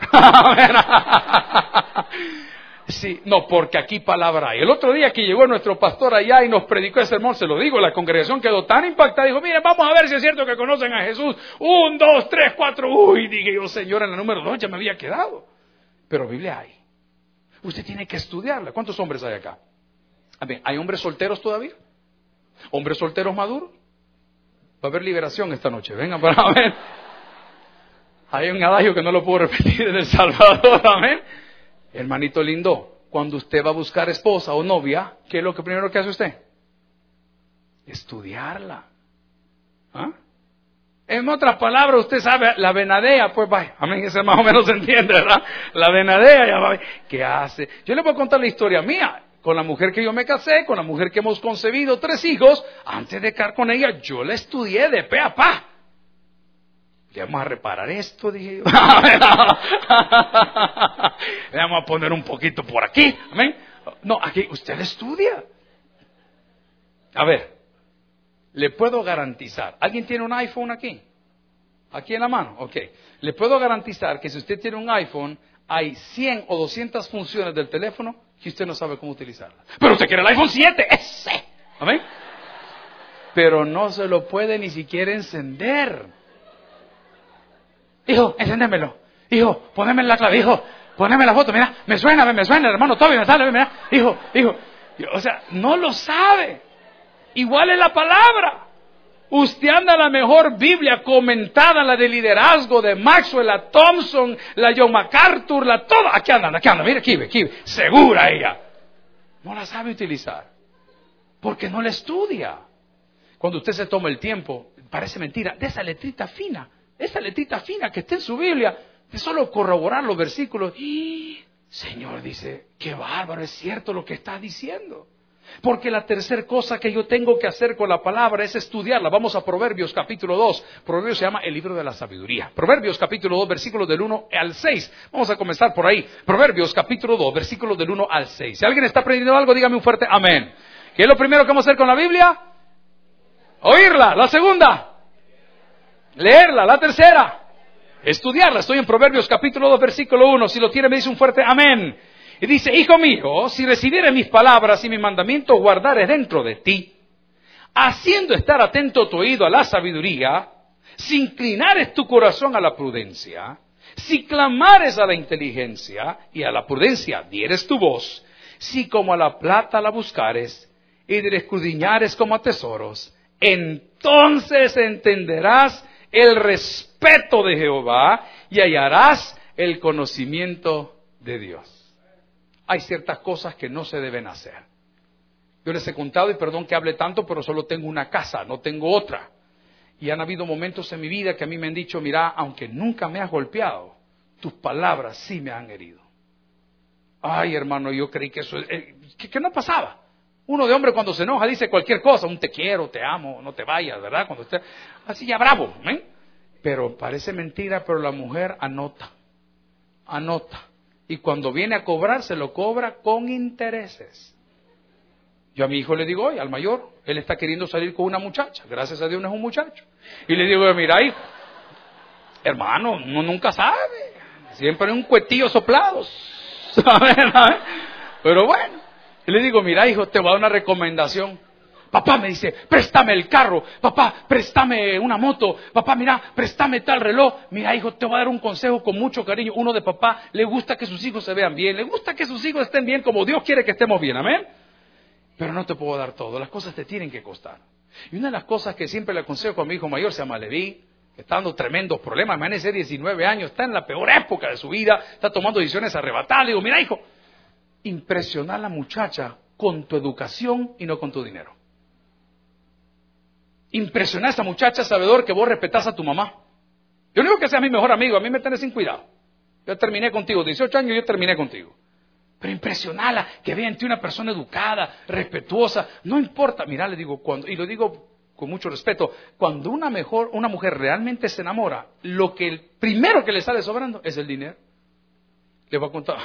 Sí, no, porque aquí palabra hay. El otro día que llegó nuestro pastor allá y nos predicó el sermón, se lo digo, la congregación quedó tan impactada, dijo, miren, vamos a ver si es cierto que conocen a Jesús. Un, dos, tres, cuatro, uy, dije yo, Señor, en la número dos ya me había quedado. Pero Biblia hay. Usted tiene que estudiarla. ¿Cuántos hombres hay acá? A ver, ¿hay hombres solteros todavía? ¿Hombres solteros maduros? Va a haber liberación esta noche. Vengan para ver. Hay un adagio que no lo puedo repetir en El Salvador. Amén. Hermanito lindo, cuando usted va a buscar esposa o novia, ¿qué es lo que primero que hace usted? Estudiarla. ¿Ah? En otras palabras, usted sabe, la venadea, pues vaya, amén, ese más o menos se entiende, ¿verdad? La venadea, ya va, ¿qué hace? Yo le voy a contar la historia mía, con la mujer que yo me casé, con la mujer que hemos concebido tres hijos, antes de casar con ella, yo la estudié de pe a pa. Le vamos a reparar esto, dije yo. Le vamos a poner un poquito por aquí, amén. No, aquí usted estudia. A ver. Le puedo garantizar, ¿alguien tiene un iPhone aquí? ¿Aquí en la mano? Ok. Le puedo garantizar que si usted tiene un iPhone, hay cien o doscientas funciones del teléfono que usted no sabe cómo utilizarlas. Pero usted quiere el iPhone siete, ese. ¿Amén? Pero no se lo puede ni siquiera encender. Hijo, encéndemelo. Hijo, poneme la clave. Hijo, poneme la foto. Mira, me suena, me suena, hermano Toby, me sale, mira. Hijo, hijo. O sea, no lo sabe. Igual es la palabra. Usted anda la mejor Biblia comentada, la de liderazgo de Maxwell, la Thompson, la John MacArthur, la toda. Aquí andan, aquí andan, mira, aquí, aquí, segura ella. No la sabe utilizar, porque no la estudia. Cuando usted se toma el tiempo, parece mentira, de esa letrita fina, esa letrita fina que está en su Biblia, de solo corroborar los versículos. Y Señor dice, qué bárbaro, es cierto lo que estás diciendo. Porque la tercera cosa que yo tengo que hacer con la palabra es estudiarla. Vamos a Proverbios capítulo dos. Proverbios se llama el libro de la sabiduría. Proverbios capítulo dos, versículos del uno al seis. Vamos a comenzar por ahí. Proverbios capítulo dos, versículos del uno al seis. Si alguien está aprendiendo algo, dígame un fuerte amén. ¿Qué es lo primero que vamos a hacer con la Biblia? Oírla. La segunda, leerla. La tercera, estudiarla. Estoy en Proverbios capítulo dos, versículo uno. Si lo tiene, me dice un fuerte amén. Y dice, hijo mío, si recibieres mis palabras y mis mandamientos guardares dentro de ti, haciendo estar atento tu oído a la sabiduría, si inclinares tu corazón a la prudencia, si clamares a la inteligencia y a la prudencia dieres tu voz, si como a la plata la buscares y te escudriñares como a tesoros, entonces entenderás el respeto de Jehová y hallarás el conocimiento de Dios. Hay ciertas cosas que no se deben hacer. Yo les he contado, y perdón que hable tanto, pero solo tengo una casa, no tengo otra. Y han habido momentos en mi vida que a mí me han dicho, mira, aunque nunca me has golpeado, tus palabras sí me han herido. Ay, hermano, yo creí que eso, eh, que, que no pasaba. Uno de hombre cuando se enoja dice cualquier cosa, un te quiero, te amo, no te vayas, ¿verdad? Cuando esté así ya bravo, ¿eh? Pero parece mentira, pero la mujer anota, anota. Y cuando viene a cobrar, se lo cobra con intereses. Yo a mi hijo le digo, oye, al mayor, él está queriendo salir con una muchacha. Gracias a Dios no es un muchacho. Y le digo, mira, hijo, hermano, uno nunca sabe. Siempre hay un cuetillo soplados. Pero bueno, y le digo, mira, hijo, te voy a dar una recomendación. Papá me dice, préstame el carro, papá, préstame una moto, papá, mira, préstame tal reloj. Mira, hijo, te voy a dar un consejo con mucho cariño. Uno de papá le gusta que sus hijos se vean bien, le gusta que sus hijos estén bien como Dios quiere que estemos bien, amén. Pero no te puedo dar todo, las cosas te tienen que costar. Y una de las cosas que siempre le aconsejo a mi hijo mayor, se llama Leví, que está dando tremendos problemas, imagínese diecinueve años, está en la peor época de su vida, está tomando decisiones arrebatadas. Le digo, mira, hijo, impresiona a la muchacha con tu educación y no con tu dinero. Impresiona a esa muchacha, sabedor, que vos respetás a tu mamá. Yo no digo que sea mi mejor amigo, a mí me tenés sin cuidado. Yo terminé contigo, dieciocho años, yo terminé contigo. Pero impresionala, que vea en ti una persona educada, respetuosa, no importa. Mira, le digo, cuando, y lo digo con mucho respeto, cuando una, mejor, una mujer realmente se enamora, lo que el primero que le sale sobrando es el dinero. Le voy a contar,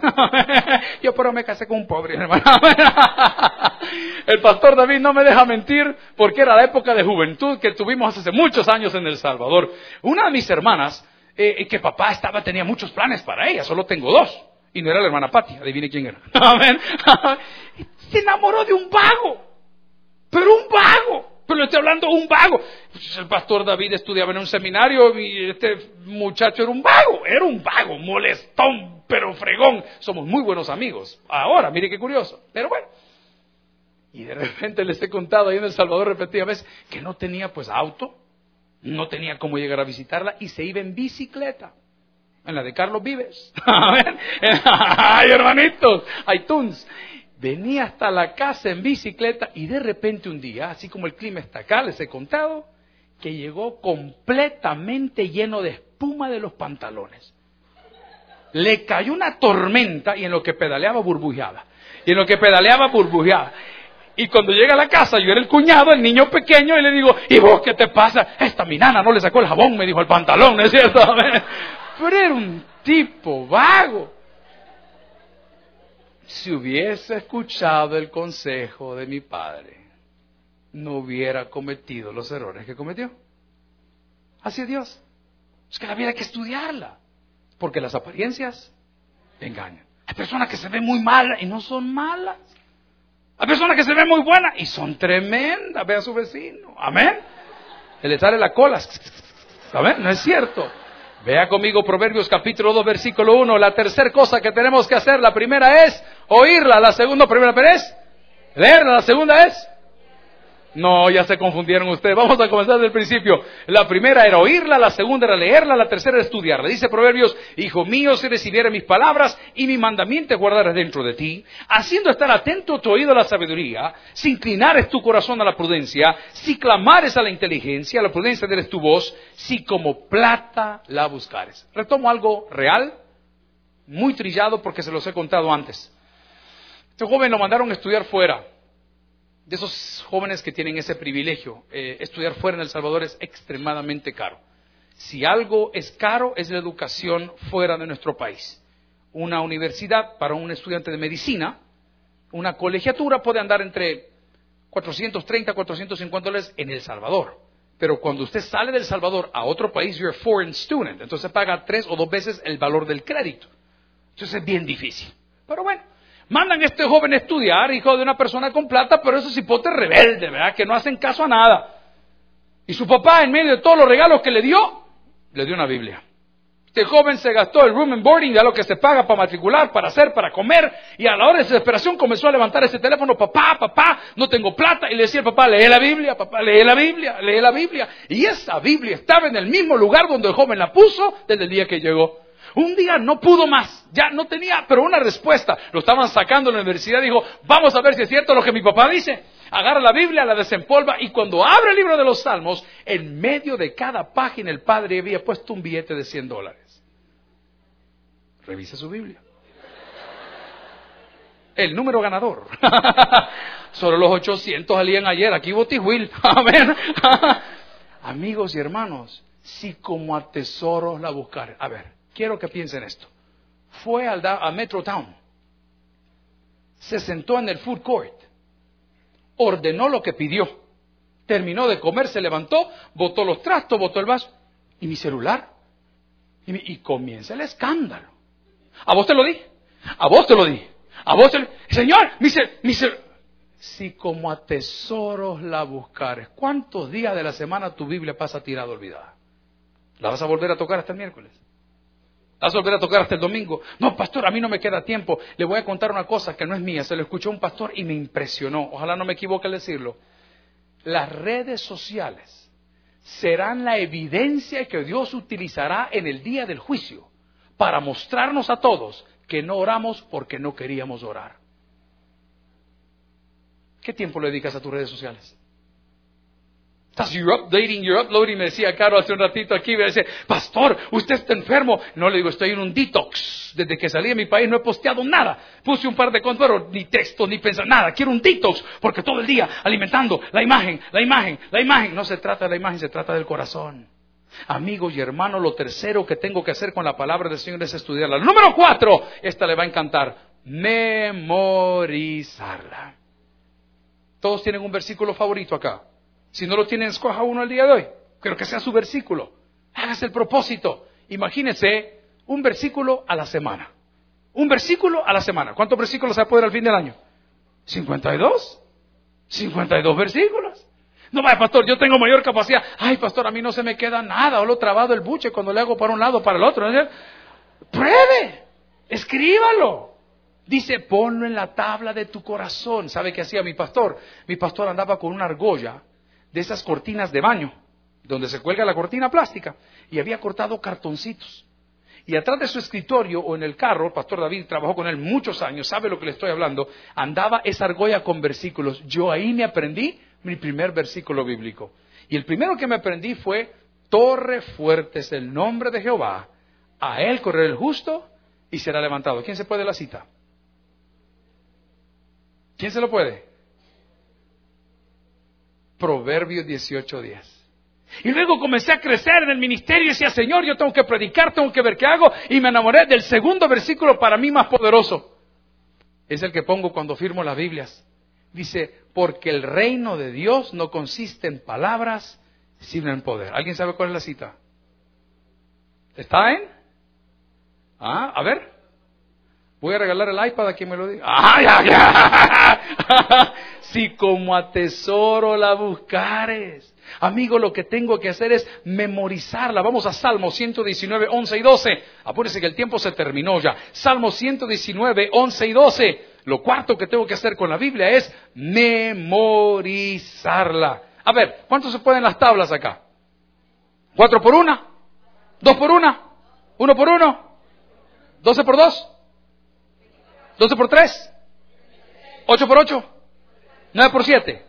yo pero me casé con un pobre, hermano. El pastor David no me deja mentir, porque era la época de juventud que tuvimos hace muchos años en El Salvador. Una de mis hermanas, eh, que papá estaba, tenía muchos planes para ella, solo tengo dos, y no era la hermana Pati, adivine quién era. Amén. Se enamoró de un vago, pero un vago. Pero le estoy hablando de un vago. El pastor David estudiaba en un seminario y este muchacho era un vago, era un vago, molestón, pero fregón. Somos muy buenos amigos. Ahora, mire qué curioso. Pero bueno. Y de repente les he contado ahí en El Salvador repetidas veces que no tenía pues auto, no tenía cómo llegar a visitarla y se iba en bicicleta. En la de Carlos Vives. Ay, hermanitos, iTunes. Venía hasta la casa en bicicleta y de repente un día, así como el clima está acá, les he contado, que llegó completamente lleno de espuma de los pantalones. Le cayó una tormenta y en lo que pedaleaba burbujeaba. Y en lo que pedaleaba burbujeaba. Y cuando llega a la casa, yo era el cuñado, el niño pequeño, y le digo, ¿y vos qué te pasa? Esta mi nana no le sacó el jabón, me dijo el pantalón, ¿no es cierto? Pero era un tipo vago. Si hubiese escuchado el consejo de mi padre, no hubiera cometido los errores que cometió. Así es Dios. Es que la vida hay que estudiarla, porque las apariencias engañan. Hay personas que se ven muy malas y no son malas. Hay personas que se ven muy buenas y son tremendas. Ve a su vecino. Amén. Se le sale la cola. ¿Amén? No es cierto. Vea conmigo Proverbios capítulo dos, versículo uno. La tercera cosa que tenemos que hacer, la primera es oírla. La segunda, primera es leerla. La segunda es No, ya se confundieron ustedes. Vamos a comenzar desde el principio. La primera era oírla, la segunda era leerla, la tercera era estudiarla. Dice Proverbios, hijo mío, si recibieres mis palabras y mi mandamiento guardares dentro de ti, haciendo estar atento tu oído a la sabiduría, si inclinares tu corazón a la prudencia, si clamares a la inteligencia, a la prudencia eres tu voz, si como plata la buscares. Retomo algo real, muy trillado porque se los he contado antes. Este joven lo mandaron a estudiar fuera. De esos jóvenes que tienen ese privilegio, eh, estudiar fuera en El Salvador es extremadamente caro. Si algo es caro, es la educación fuera de nuestro país. Una universidad para un estudiante de medicina, una colegiatura puede andar entre cuatrocientos treinta, cuatrocientos cincuenta dólares en El Salvador. Pero cuando usted sale de El Salvador a otro país, you're a foreign student. Entonces paga tres o dos veces el valor del crédito. Entonces es bien difícil. Pero bueno. Mandan a este joven a estudiar, hijo de una persona con plata, pero esos hipotes rebeldes, ¿verdad? Que no hacen caso a nada. Y su papá, en medio de todos los regalos que le dio, le dio una Biblia. Este joven se gastó el room and boarding, ya lo que se paga para matricular, para hacer, para comer, y a la hora de desesperación comenzó a levantar ese teléfono, papá, papá, no tengo plata, y le decía al papá, lee la Biblia, papá, lee la Biblia, lee la Biblia. Y esa Biblia estaba en el mismo lugar donde el joven la puso desde el día que llegó. Un día no pudo más, ya no tenía, pero una respuesta. Lo estaban sacando de la universidad, dijo, vamos a ver si es cierto lo que mi papá dice. Agarra la Biblia, la desempolva y cuando abre el libro de los Salmos, en medio de cada página el padre había puesto un billete de cien dólares. Revisa su Biblia. El número ganador. Solo los ochocientos salían ayer, aquí Botijuil. Amén. Amigos y hermanos, si como a tesoros la buscar. A ver. Quiero que piensen esto. Fue al da- a Metro Town. Se sentó en el food court. Ordenó lo que pidió. Terminó de comer, se levantó, botó los trastos, botó el vaso. ¿Y mi celular? Y, mi- y comienza el escándalo. ¿A vos te lo di? ¿A vos te lo di? ¿A vos te lo di? Señor, mi ce- mi ce- si como a tesoros la buscares, ¿cuántos días de la semana tu Biblia pasa tirada olvidada? ¿La vas a volver a tocar hasta el miércoles? ¿Vas a volver a tocar hasta el domingo? No, pastor, a mí no me queda tiempo. Le voy a contar una cosa que no es mía. Se lo escuchó un pastor y me impresionó. Ojalá no me equivoque al decirlo. Las redes sociales serán la evidencia que Dios utilizará en el día del juicio para mostrarnos a todos que no oramos porque no queríamos orar. ¿Qué tiempo le dedicas a tus redes sociales? Estás you're updating, you're uploading, me decía Caro hace un ratito aquí, me decía, pastor, usted está enfermo. No, le digo, estoy en un detox. Desde que salí de mi país no he posteado nada. Puse un par de cosas, pero ni texto, ni pensar nada. Quiero un detox, porque todo el día alimentando la imagen, la imagen, la imagen. No se trata de la imagen, se trata del corazón. Amigos y hermanos, lo tercero que tengo que hacer con la palabra del Señor es estudiarla. Número cuatro, esta le va a encantar, memorizarla. Todos tienen un versículo favorito acá. Si no lo tienen, escoja uno el día de hoy. Quiero que sea su versículo. Hágase el propósito. Imagínese un versículo a la semana. Un versículo a la semana. ¿Cuántos versículos se va a poder al fin del año? ¿cincuenta y dos? ¿cincuenta y dos versículos? No, vaya, pastor, yo tengo mayor capacidad. Ay, pastor, a mí no se me queda nada. O lo trabado el buche cuando le hago para un lado para el otro. ¿No? Pruebe. Escríbalo. Dice, ponlo en la tabla de tu corazón. ¿Sabe qué hacía mi pastor? Mi pastor andaba con una argolla de esas cortinas de baño, donde se cuelga la cortina plástica, y había cortado cartoncitos. Y atrás de su escritorio o en el carro, el pastor David trabajó con él muchos años, sabe lo que le estoy hablando, andaba esa argolla con versículos. Yo ahí me aprendí mi primer versículo bíblico. Y el primero que me aprendí fue, torre fuerte es el nombre de Jehová, a él correrá el justo y será levantado. ¿Quién se puede la cita? ¿Quién se lo puede? Proverbios dieciocho diez. Y luego comencé a crecer en el ministerio y decía, Señor, yo tengo que predicar, tengo que ver qué hago. Y me enamoré del segundo versículo para mí más poderoso. Es el que pongo cuando firmo las Biblias. Dice, porque el reino de Dios no consiste en palabras, sino en poder. ¿Alguien sabe cuál es la cita? ¿Está en? Ah, a ver. Voy a regalar el iPad a quien me lo diga. ¡Ah, ya, ya! Si como a tesoro la buscares. Amigo, lo que tengo que hacer es memorizarla. Vamos a Salmo ciento diecinueve, once y doce. Apúrese que el tiempo se terminó ya. Salmo ciento diecinueve, once y doce. Lo cuarto que tengo que hacer con la Biblia es memorizarla. A ver, ¿cuántos se pueden las tablas acá? ¿Cuatro por una? ¿Dos por una? ¿Uno por uno? ¿Doce por dos? ¿Doce por tres? ¿Ocho por ocho? ¿Nueve por siete?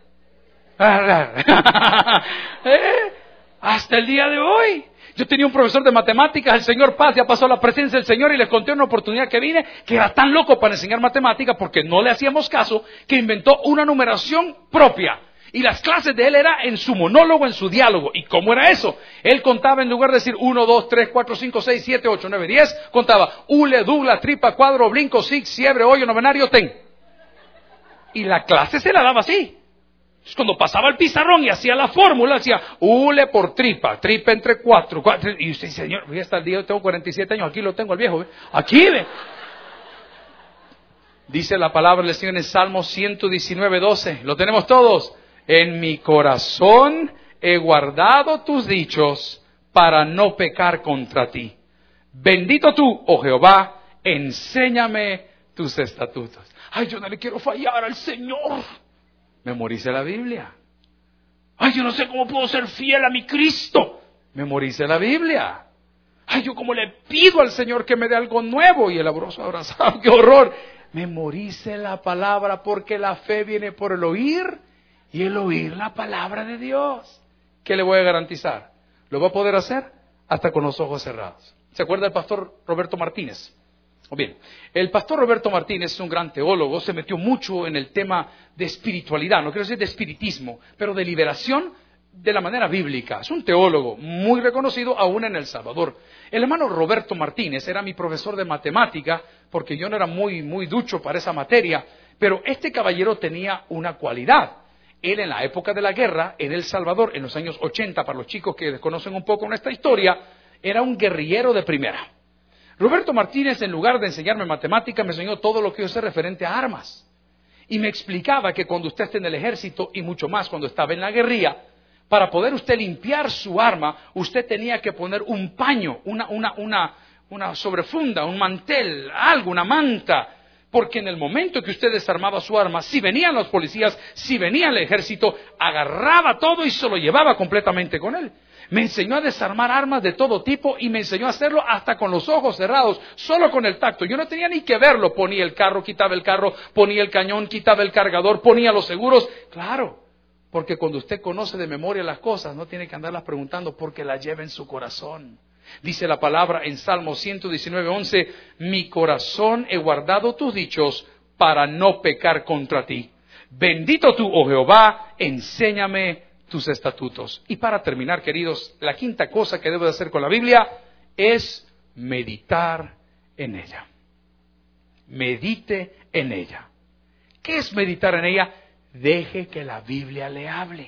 ¿Eh? Hasta el día de hoy. Yo tenía un profesor de matemáticas, el señor Paz, ya pasó la presencia del Señor, y les conté una oportunidad que vine, que era tan loco para enseñar matemáticas porque no le hacíamos caso, que inventó una numeración propia. Y las clases de él era en su monólogo, en su diálogo. ¿Y cómo era eso? Él contaba, en lugar de decir uno, dos, tres, cuatro, cinco, seis, siete, ocho, nueve, diez, contaba hule, dugla, tripa, cuadro, brinco, sig, siebre, hoyo, novenario, ten. Y la clase se la daba así. Entonces, cuando pasaba el pizarrón y hacía la fórmula, hacía hule por tripa, tripa entre cuatro, cuatro, y usted, señor, voy hasta el día, yo tengo cuarenta y siete años, aquí lo tengo al viejo, ¿ve? Aquí, ve. Dice la palabra del Señor en Salmo ciento diecinueve, doce, ¿lo tenemos todos? En mi corazón he guardado tus dichos para no pecar contra ti. Bendito tú, oh Jehová, enséñame tus estatutos. Ay, yo no le quiero fallar al Señor. Memorice la Biblia. Ay, yo no sé cómo puedo ser fiel a mi Cristo. Memorice la Biblia. Ay, yo como le pido al Señor que me dé algo nuevo. Y el abrazo abrazado, qué horror. Memorice la palabra, porque la fe viene por el oír y el oír la palabra de Dios. ¿Qué le voy a garantizar? Lo va a poder hacer hasta con los ojos cerrados. ¿Se acuerda del pastor Roberto Martínez? Bien, el pastor Roberto Martínez es un gran teólogo, se metió mucho en el tema de espiritualidad, no quiero decir de espiritismo, pero de liberación de la manera bíblica. Es un teólogo muy reconocido aún en El Salvador. El hermano Roberto Martínez era mi profesor de matemática, porque yo no era muy, muy ducho para esa materia, pero este caballero tenía una cualidad. Él, en la época de la guerra, en El Salvador, en los años ochenta, para los chicos que desconocen un poco nuestra historia, era un guerrillero de primera. Roberto Martínez, en lugar de enseñarme matemática, me enseñó todo lo que yo sé referente a armas. Y me explicaba que cuando usted esté en el ejército, y mucho más cuando estaba en la guerrilla, para poder usted limpiar su arma, usted tenía que poner un paño, una, una, una, una sobrefunda, un mantel, algo, una manta. Porque en el momento que usted desarmaba su arma, si venían los policías, si venía el ejército, agarraba todo y se lo llevaba completamente con él. Me enseñó a desarmar armas de todo tipo y me enseñó a hacerlo hasta con los ojos cerrados, solo con el tacto. Yo no tenía ni que verlo. Ponía el carro, quitaba el carro, ponía el cañón, quitaba el cargador, ponía los seguros. Claro, porque cuando usted conoce de memoria las cosas, no tiene que andarlas preguntando, porque las lleva en su corazón. Dice la palabra en Salmo ciento diecinueve, once, mi corazón he guardado tus dichos para no pecar contra ti. Bendito tú, oh Jehová, enséñame tus estatutos. Y para terminar, queridos, la quinta cosa que debo de hacer con la Biblia es meditar en ella. Medite en ella. ¿Qué es meditar en ella? Deje que la Biblia le hable.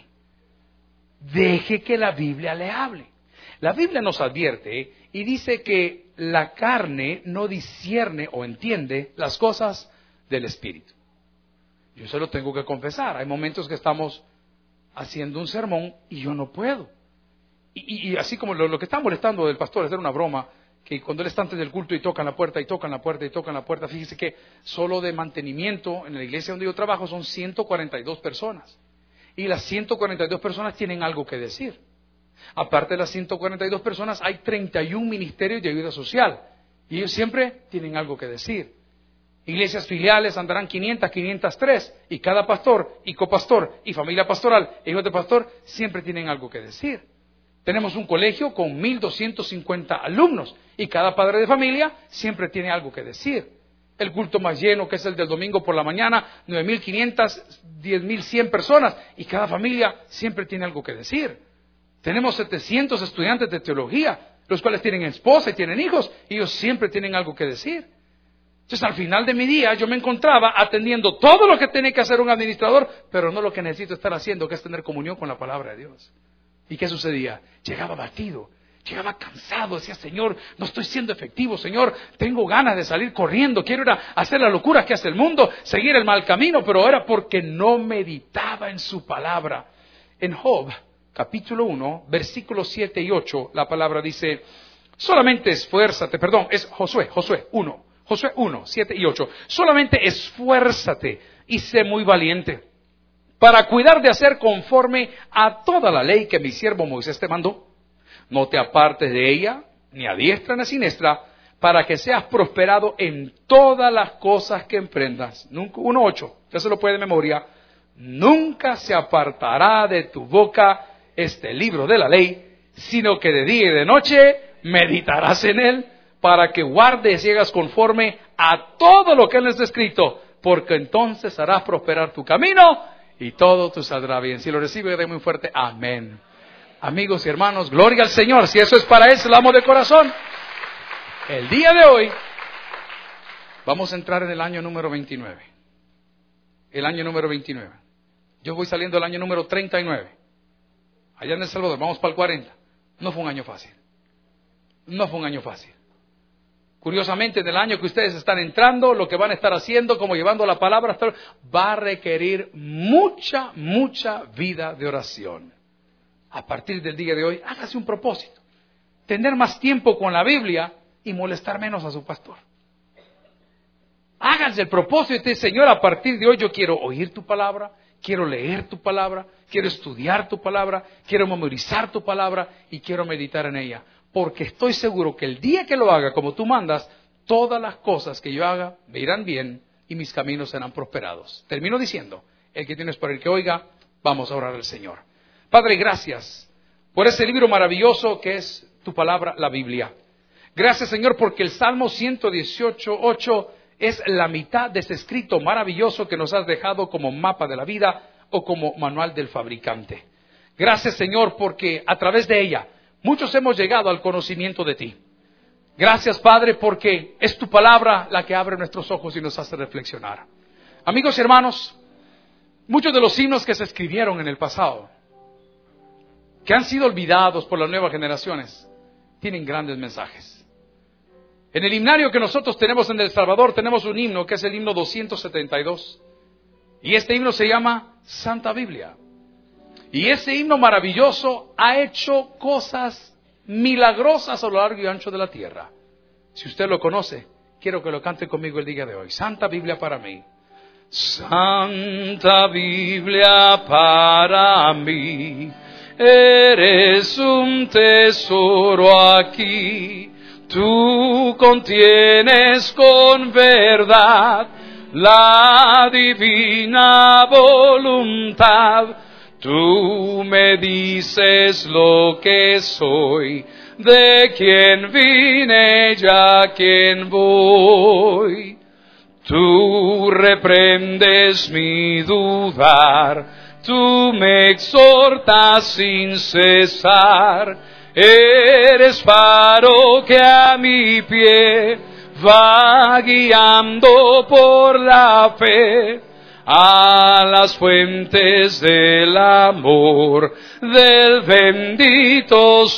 Deje que la Biblia le hable. La Biblia nos advierte y dice que la carne no discierne o entiende las cosas del Espíritu. Yo se lo tengo que confesar. Hay momentos que estamos haciendo un sermón y yo no puedo. Y, y, y así como lo, lo que está molestando del pastor es hacer una broma, que cuando él está antes del culto y tocan la puerta y tocan la puerta y tocan la puerta, fíjese que solo de mantenimiento en la iglesia donde yo trabajo son ciento cuarenta y dos personas. Y las ciento cuarenta y dos personas tienen algo que decir. Aparte de las ciento cuarenta y dos personas, hay treinta y un ministerios de ayuda social. Y ellos siempre tienen algo que decir. Iglesias filiales andarán quinientas, quinientas tres. Y cada pastor, y copastor, y familia pastoral, e hijos de pastor, siempre tienen algo que decir. Tenemos un colegio con mil doscientos cincuenta alumnos. Y cada padre de familia siempre tiene algo que decir. El culto más lleno, que es el del domingo por la mañana, nueve mil quinientas, diez mil cien personas. Y cada familia siempre tiene algo que decir. Tenemos setecientos estudiantes de teología, los cuales tienen esposa y tienen hijos, y ellos siempre tienen algo que decir. Entonces, al final de mi día, yo me encontraba atendiendo todo lo que tiene que hacer un administrador, pero no lo que necesito estar haciendo, que es tener comunión con la palabra de Dios. ¿Y qué sucedía? Llegaba abatido, Llegaba cansado, decía, Señor, no estoy siendo efectivo, Señor, tengo ganas de salir corriendo, quiero ir a hacer la locura que hace el mundo, seguir el mal camino, pero era porque no meditaba en su palabra. En Job, capítulo uno, versículos siete y ocho, la palabra dice, solamente esfuérzate, perdón, es Josué, Josué uno, Josué uno, siete y ocho, solamente esfuérzate y sé muy valiente para cuidar de hacer conforme a toda la ley que mi siervo Moisés te mandó. No te apartes de ella, ni a diestra ni a siniestra, para que seas prosperado en todas las cosas que emprendas. uno ocho, ya se lo puede de memoria. Nunca se apartará de tu boca este libro de la ley, sino que de día y de noche meditarás en él, para que guardes y hagas conforme a todo lo que él está escrito, porque entonces harás prosperar tu camino y todo te saldrá bien. Si lo recibe, de muy fuerte, amén. Amigos y hermanos, gloria al Señor. Si eso es para Él, se lo amo de corazón. El día de hoy vamos a entrar en el año número veintinueve. El año número veintinueve. Yo voy saliendo del año número treinta y nueve. Allá en El Salvador, vamos para el cuarenta. No fue un año fácil. No fue un año fácil. Curiosamente, en el año que ustedes están entrando, lo que van a estar haciendo, como llevando la palabra, va a requerir mucha, mucha vida de oración. A partir del día de hoy, hágase un propósito. Tener más tiempo con la Biblia y molestar menos a su pastor. Háganse el propósito y dice, Señor, a partir de hoy yo quiero oír tu palabra, quiero leer tu palabra, quiero estudiar tu palabra, quiero memorizar tu palabra y quiero meditar en ella. Porque estoy seguro que el día que lo haga como tú mandas, todas las cosas que yo haga me irán bien y mis caminos serán prosperados. Termino diciendo, el que tienes por el que oiga, vamos a orar al Señor. Padre, gracias por ese libro maravilloso que es tu palabra, la Biblia. Gracias, Señor, porque el Salmo ciento dieciocho, ocho es la mitad de ese escrito maravilloso que nos has dejado como mapa de la vida o como manual del fabricante. Gracias, Señor, porque a través de ella muchos hemos llegado al conocimiento de ti. Gracias, Padre, porque es tu palabra la que abre nuestros ojos y nos hace reflexionar. Amigos y hermanos, muchos de los himnos que se escribieron en el pasado, que han sido olvidados por las nuevas generaciones, tienen grandes mensajes. En el himnario que nosotros tenemos en El Salvador, tenemos un himno que es el himno doscientos setenta y dos. Y este himno se llama Santa Biblia. Y ese himno maravilloso ha hecho cosas milagrosas a lo largo y ancho de la tierra. Si usted lo conoce, quiero que lo cante conmigo el día de hoy. Santa Biblia para mí. Santa Biblia para mí. Eres un tesoro aquí, tú contienes con verdad la divina voluntad. Tú me dices lo que soy, de quién vine y a quién voy. Tú reprendes mi dudar, tú me exhortas sin cesar, eres faro que a mi pie va guiando por la fe a las fuentes del amor del bendito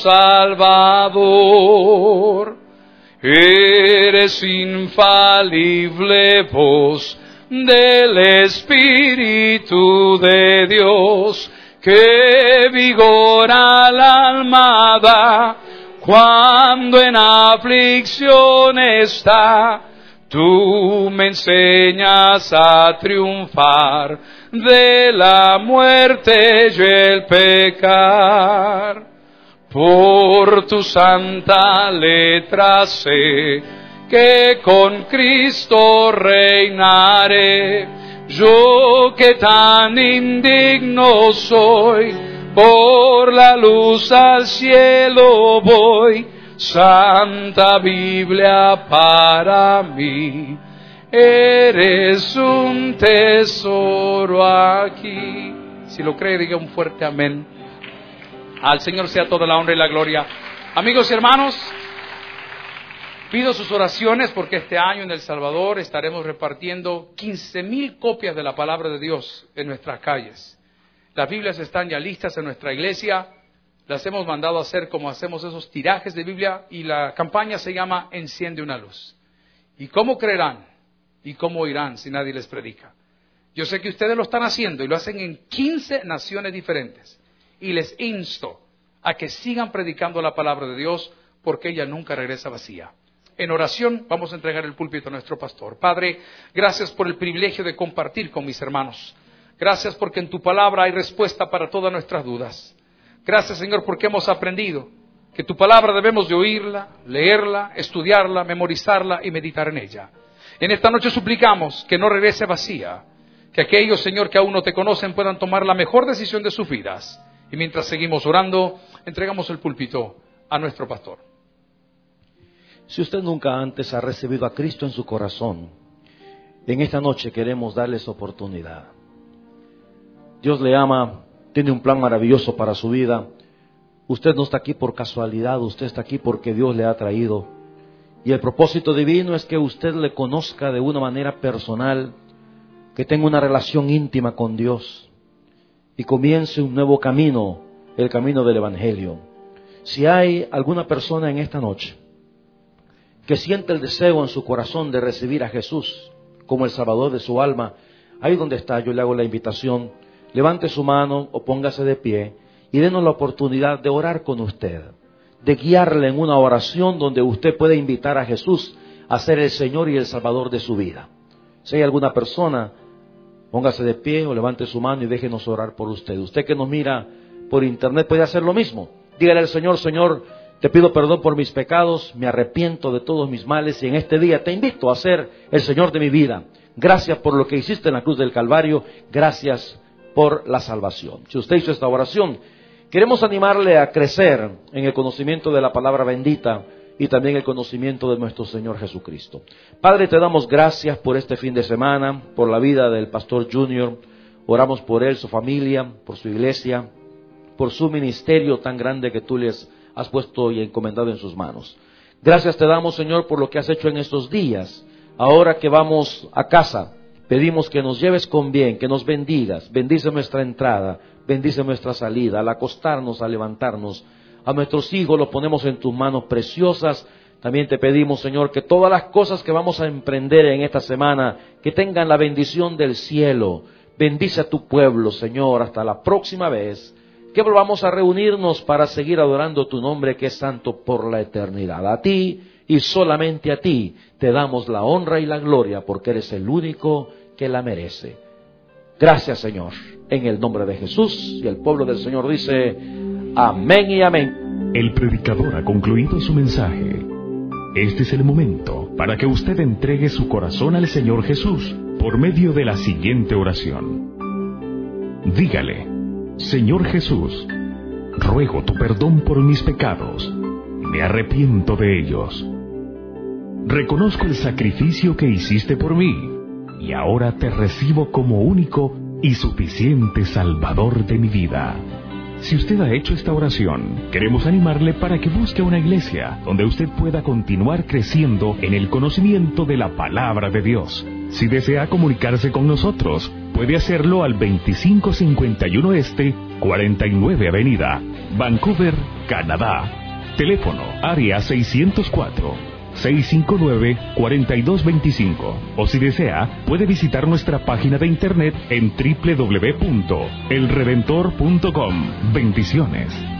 Salvador. Eres infalible voz del Espíritu de Dios, que vigora la alma da cuando en aflicción está. Tú me enseñas a triunfar de la muerte y el pecar. Por tu santa letra sé que con Cristo reinaré. Yo que tan indigno soy, por la luz al cielo voy. Santa Biblia para mí, eres un tesoro aquí. Si lo cree, diga un fuerte amén. Al Señor sea toda la honra y la gloria. Amigos y hermanos, pido sus oraciones porque este año en El Salvador estaremos repartiendo quince mil copias de la palabra de Dios en nuestras calles. Las Biblias están ya listas en nuestra iglesia. las hemos mandado a hacer como hacemos esos tirajes de Biblia, y la campaña se llama Enciende una luz. ¿Y cómo creerán? ¿Y cómo oirán si nadie les predica? Yo sé que ustedes lo están haciendo y lo hacen en quince naciones diferentes. Y les insto a que sigan predicando la palabra de Dios, porque ella nunca regresa vacía. En oración vamos a entregar el púlpito a nuestro pastor. Padre, gracias por el privilegio de compartir con mis hermanos. Gracias porque en tu palabra hay respuesta para todas nuestras dudas. Gracias, Señor, porque hemos aprendido que tu palabra debemos de oírla, leerla, estudiarla, memorizarla y meditar en ella. En esta noche suplicamos que no regrese vacía, que aquellos, Señor, que aún no te conocen puedan tomar la mejor decisión de sus vidas. Y mientras seguimos orando, entregamos el púlpito a nuestro pastor. Si usted nunca antes ha recibido a Cristo en su corazón, en esta noche queremos darles oportunidad. Dios le ama, tiene un plan maravilloso para su vida. Usted no está aquí por casualidad, usted está aquí porque Dios le ha traído. Y el propósito divino es que usted le conozca de una manera personal, que tenga una relación íntima con Dios y comience un nuevo camino, el camino del Evangelio. Si hay alguna persona en esta noche que siente el deseo en su corazón de recibir a Jesús como el Salvador de su alma, ahí donde está, yo le hago la invitación, levante su mano o póngase de pie y denos la oportunidad de orar con usted, de guiarle en una oración donde usted puede invitar a Jesús a ser el Señor y el Salvador de su vida. Si hay alguna persona, póngase de pie o levante su mano y déjenos orar por usted. Usted que nos mira por internet puede hacer lo mismo. Dígale al Señor: Señor, te pido perdón por mis pecados, me arrepiento de todos mis males y en este día te invito a ser el Señor de mi vida. Gracias por lo que hiciste en la cruz del Calvario, gracias por la salvación. Si usted hizo esta oración, queremos animarle a crecer en el conocimiento de la palabra bendita y también el conocimiento de nuestro Señor Jesucristo. Padre, te damos gracias por este fin de semana, por la vida del pastor Junior. Oramos por él, su familia, por su iglesia, por su ministerio tan grande que tú les has puesto y encomendado en sus manos. Gracias te damos, Señor, por lo que has hecho en estos días. Ahora que vamos a casa, pedimos que nos lleves con bien, que nos bendigas. Bendice nuestra entrada, bendice nuestra salida, al acostarnos, al levantarnos. A nuestros hijos los ponemos en tus manos preciosas. También te pedimos, Señor, que todas las cosas que vamos a emprender en esta semana, que tengan la bendición del cielo. Bendice a tu pueblo, Señor, hasta la próxima vez que volvamos a reunirnos para seguir adorando tu nombre, que es santo por la eternidad. A ti y solamente a ti te damos la honra y la gloria, porque eres el único que la merece. Gracias, Señor, en el nombre de Jesús. Y el pueblo del Señor dice: amén y amén. El predicador ha concluido su mensaje. Este es el momento para que usted entregue su corazón al Señor Jesús por medio de la siguiente oración. Dígale: Señor Jesús, ruego tu perdón por mis pecados. Me arrepiento de ellos. Reconozco el sacrificio que hiciste por mí y ahora te recibo como único y suficiente Salvador de mi vida. Si usted ha hecho esta oración, queremos animarle para que busque una iglesia donde usted pueda continuar creciendo en el conocimiento de la palabra de Dios. Si desea comunicarse con nosotros, puede hacerlo al veinticinco cincuenta y uno Este, cuarenta y nueve Avenida, Vancouver, Canadá. Teléfono área seiscientos cuatro, seiscientos cincuenta y nueve, cuarenta y dos veinticinco. O si desea, puede visitar nuestra página de internet en doble u doble u doble u punto el redentor punto com. Bendiciones.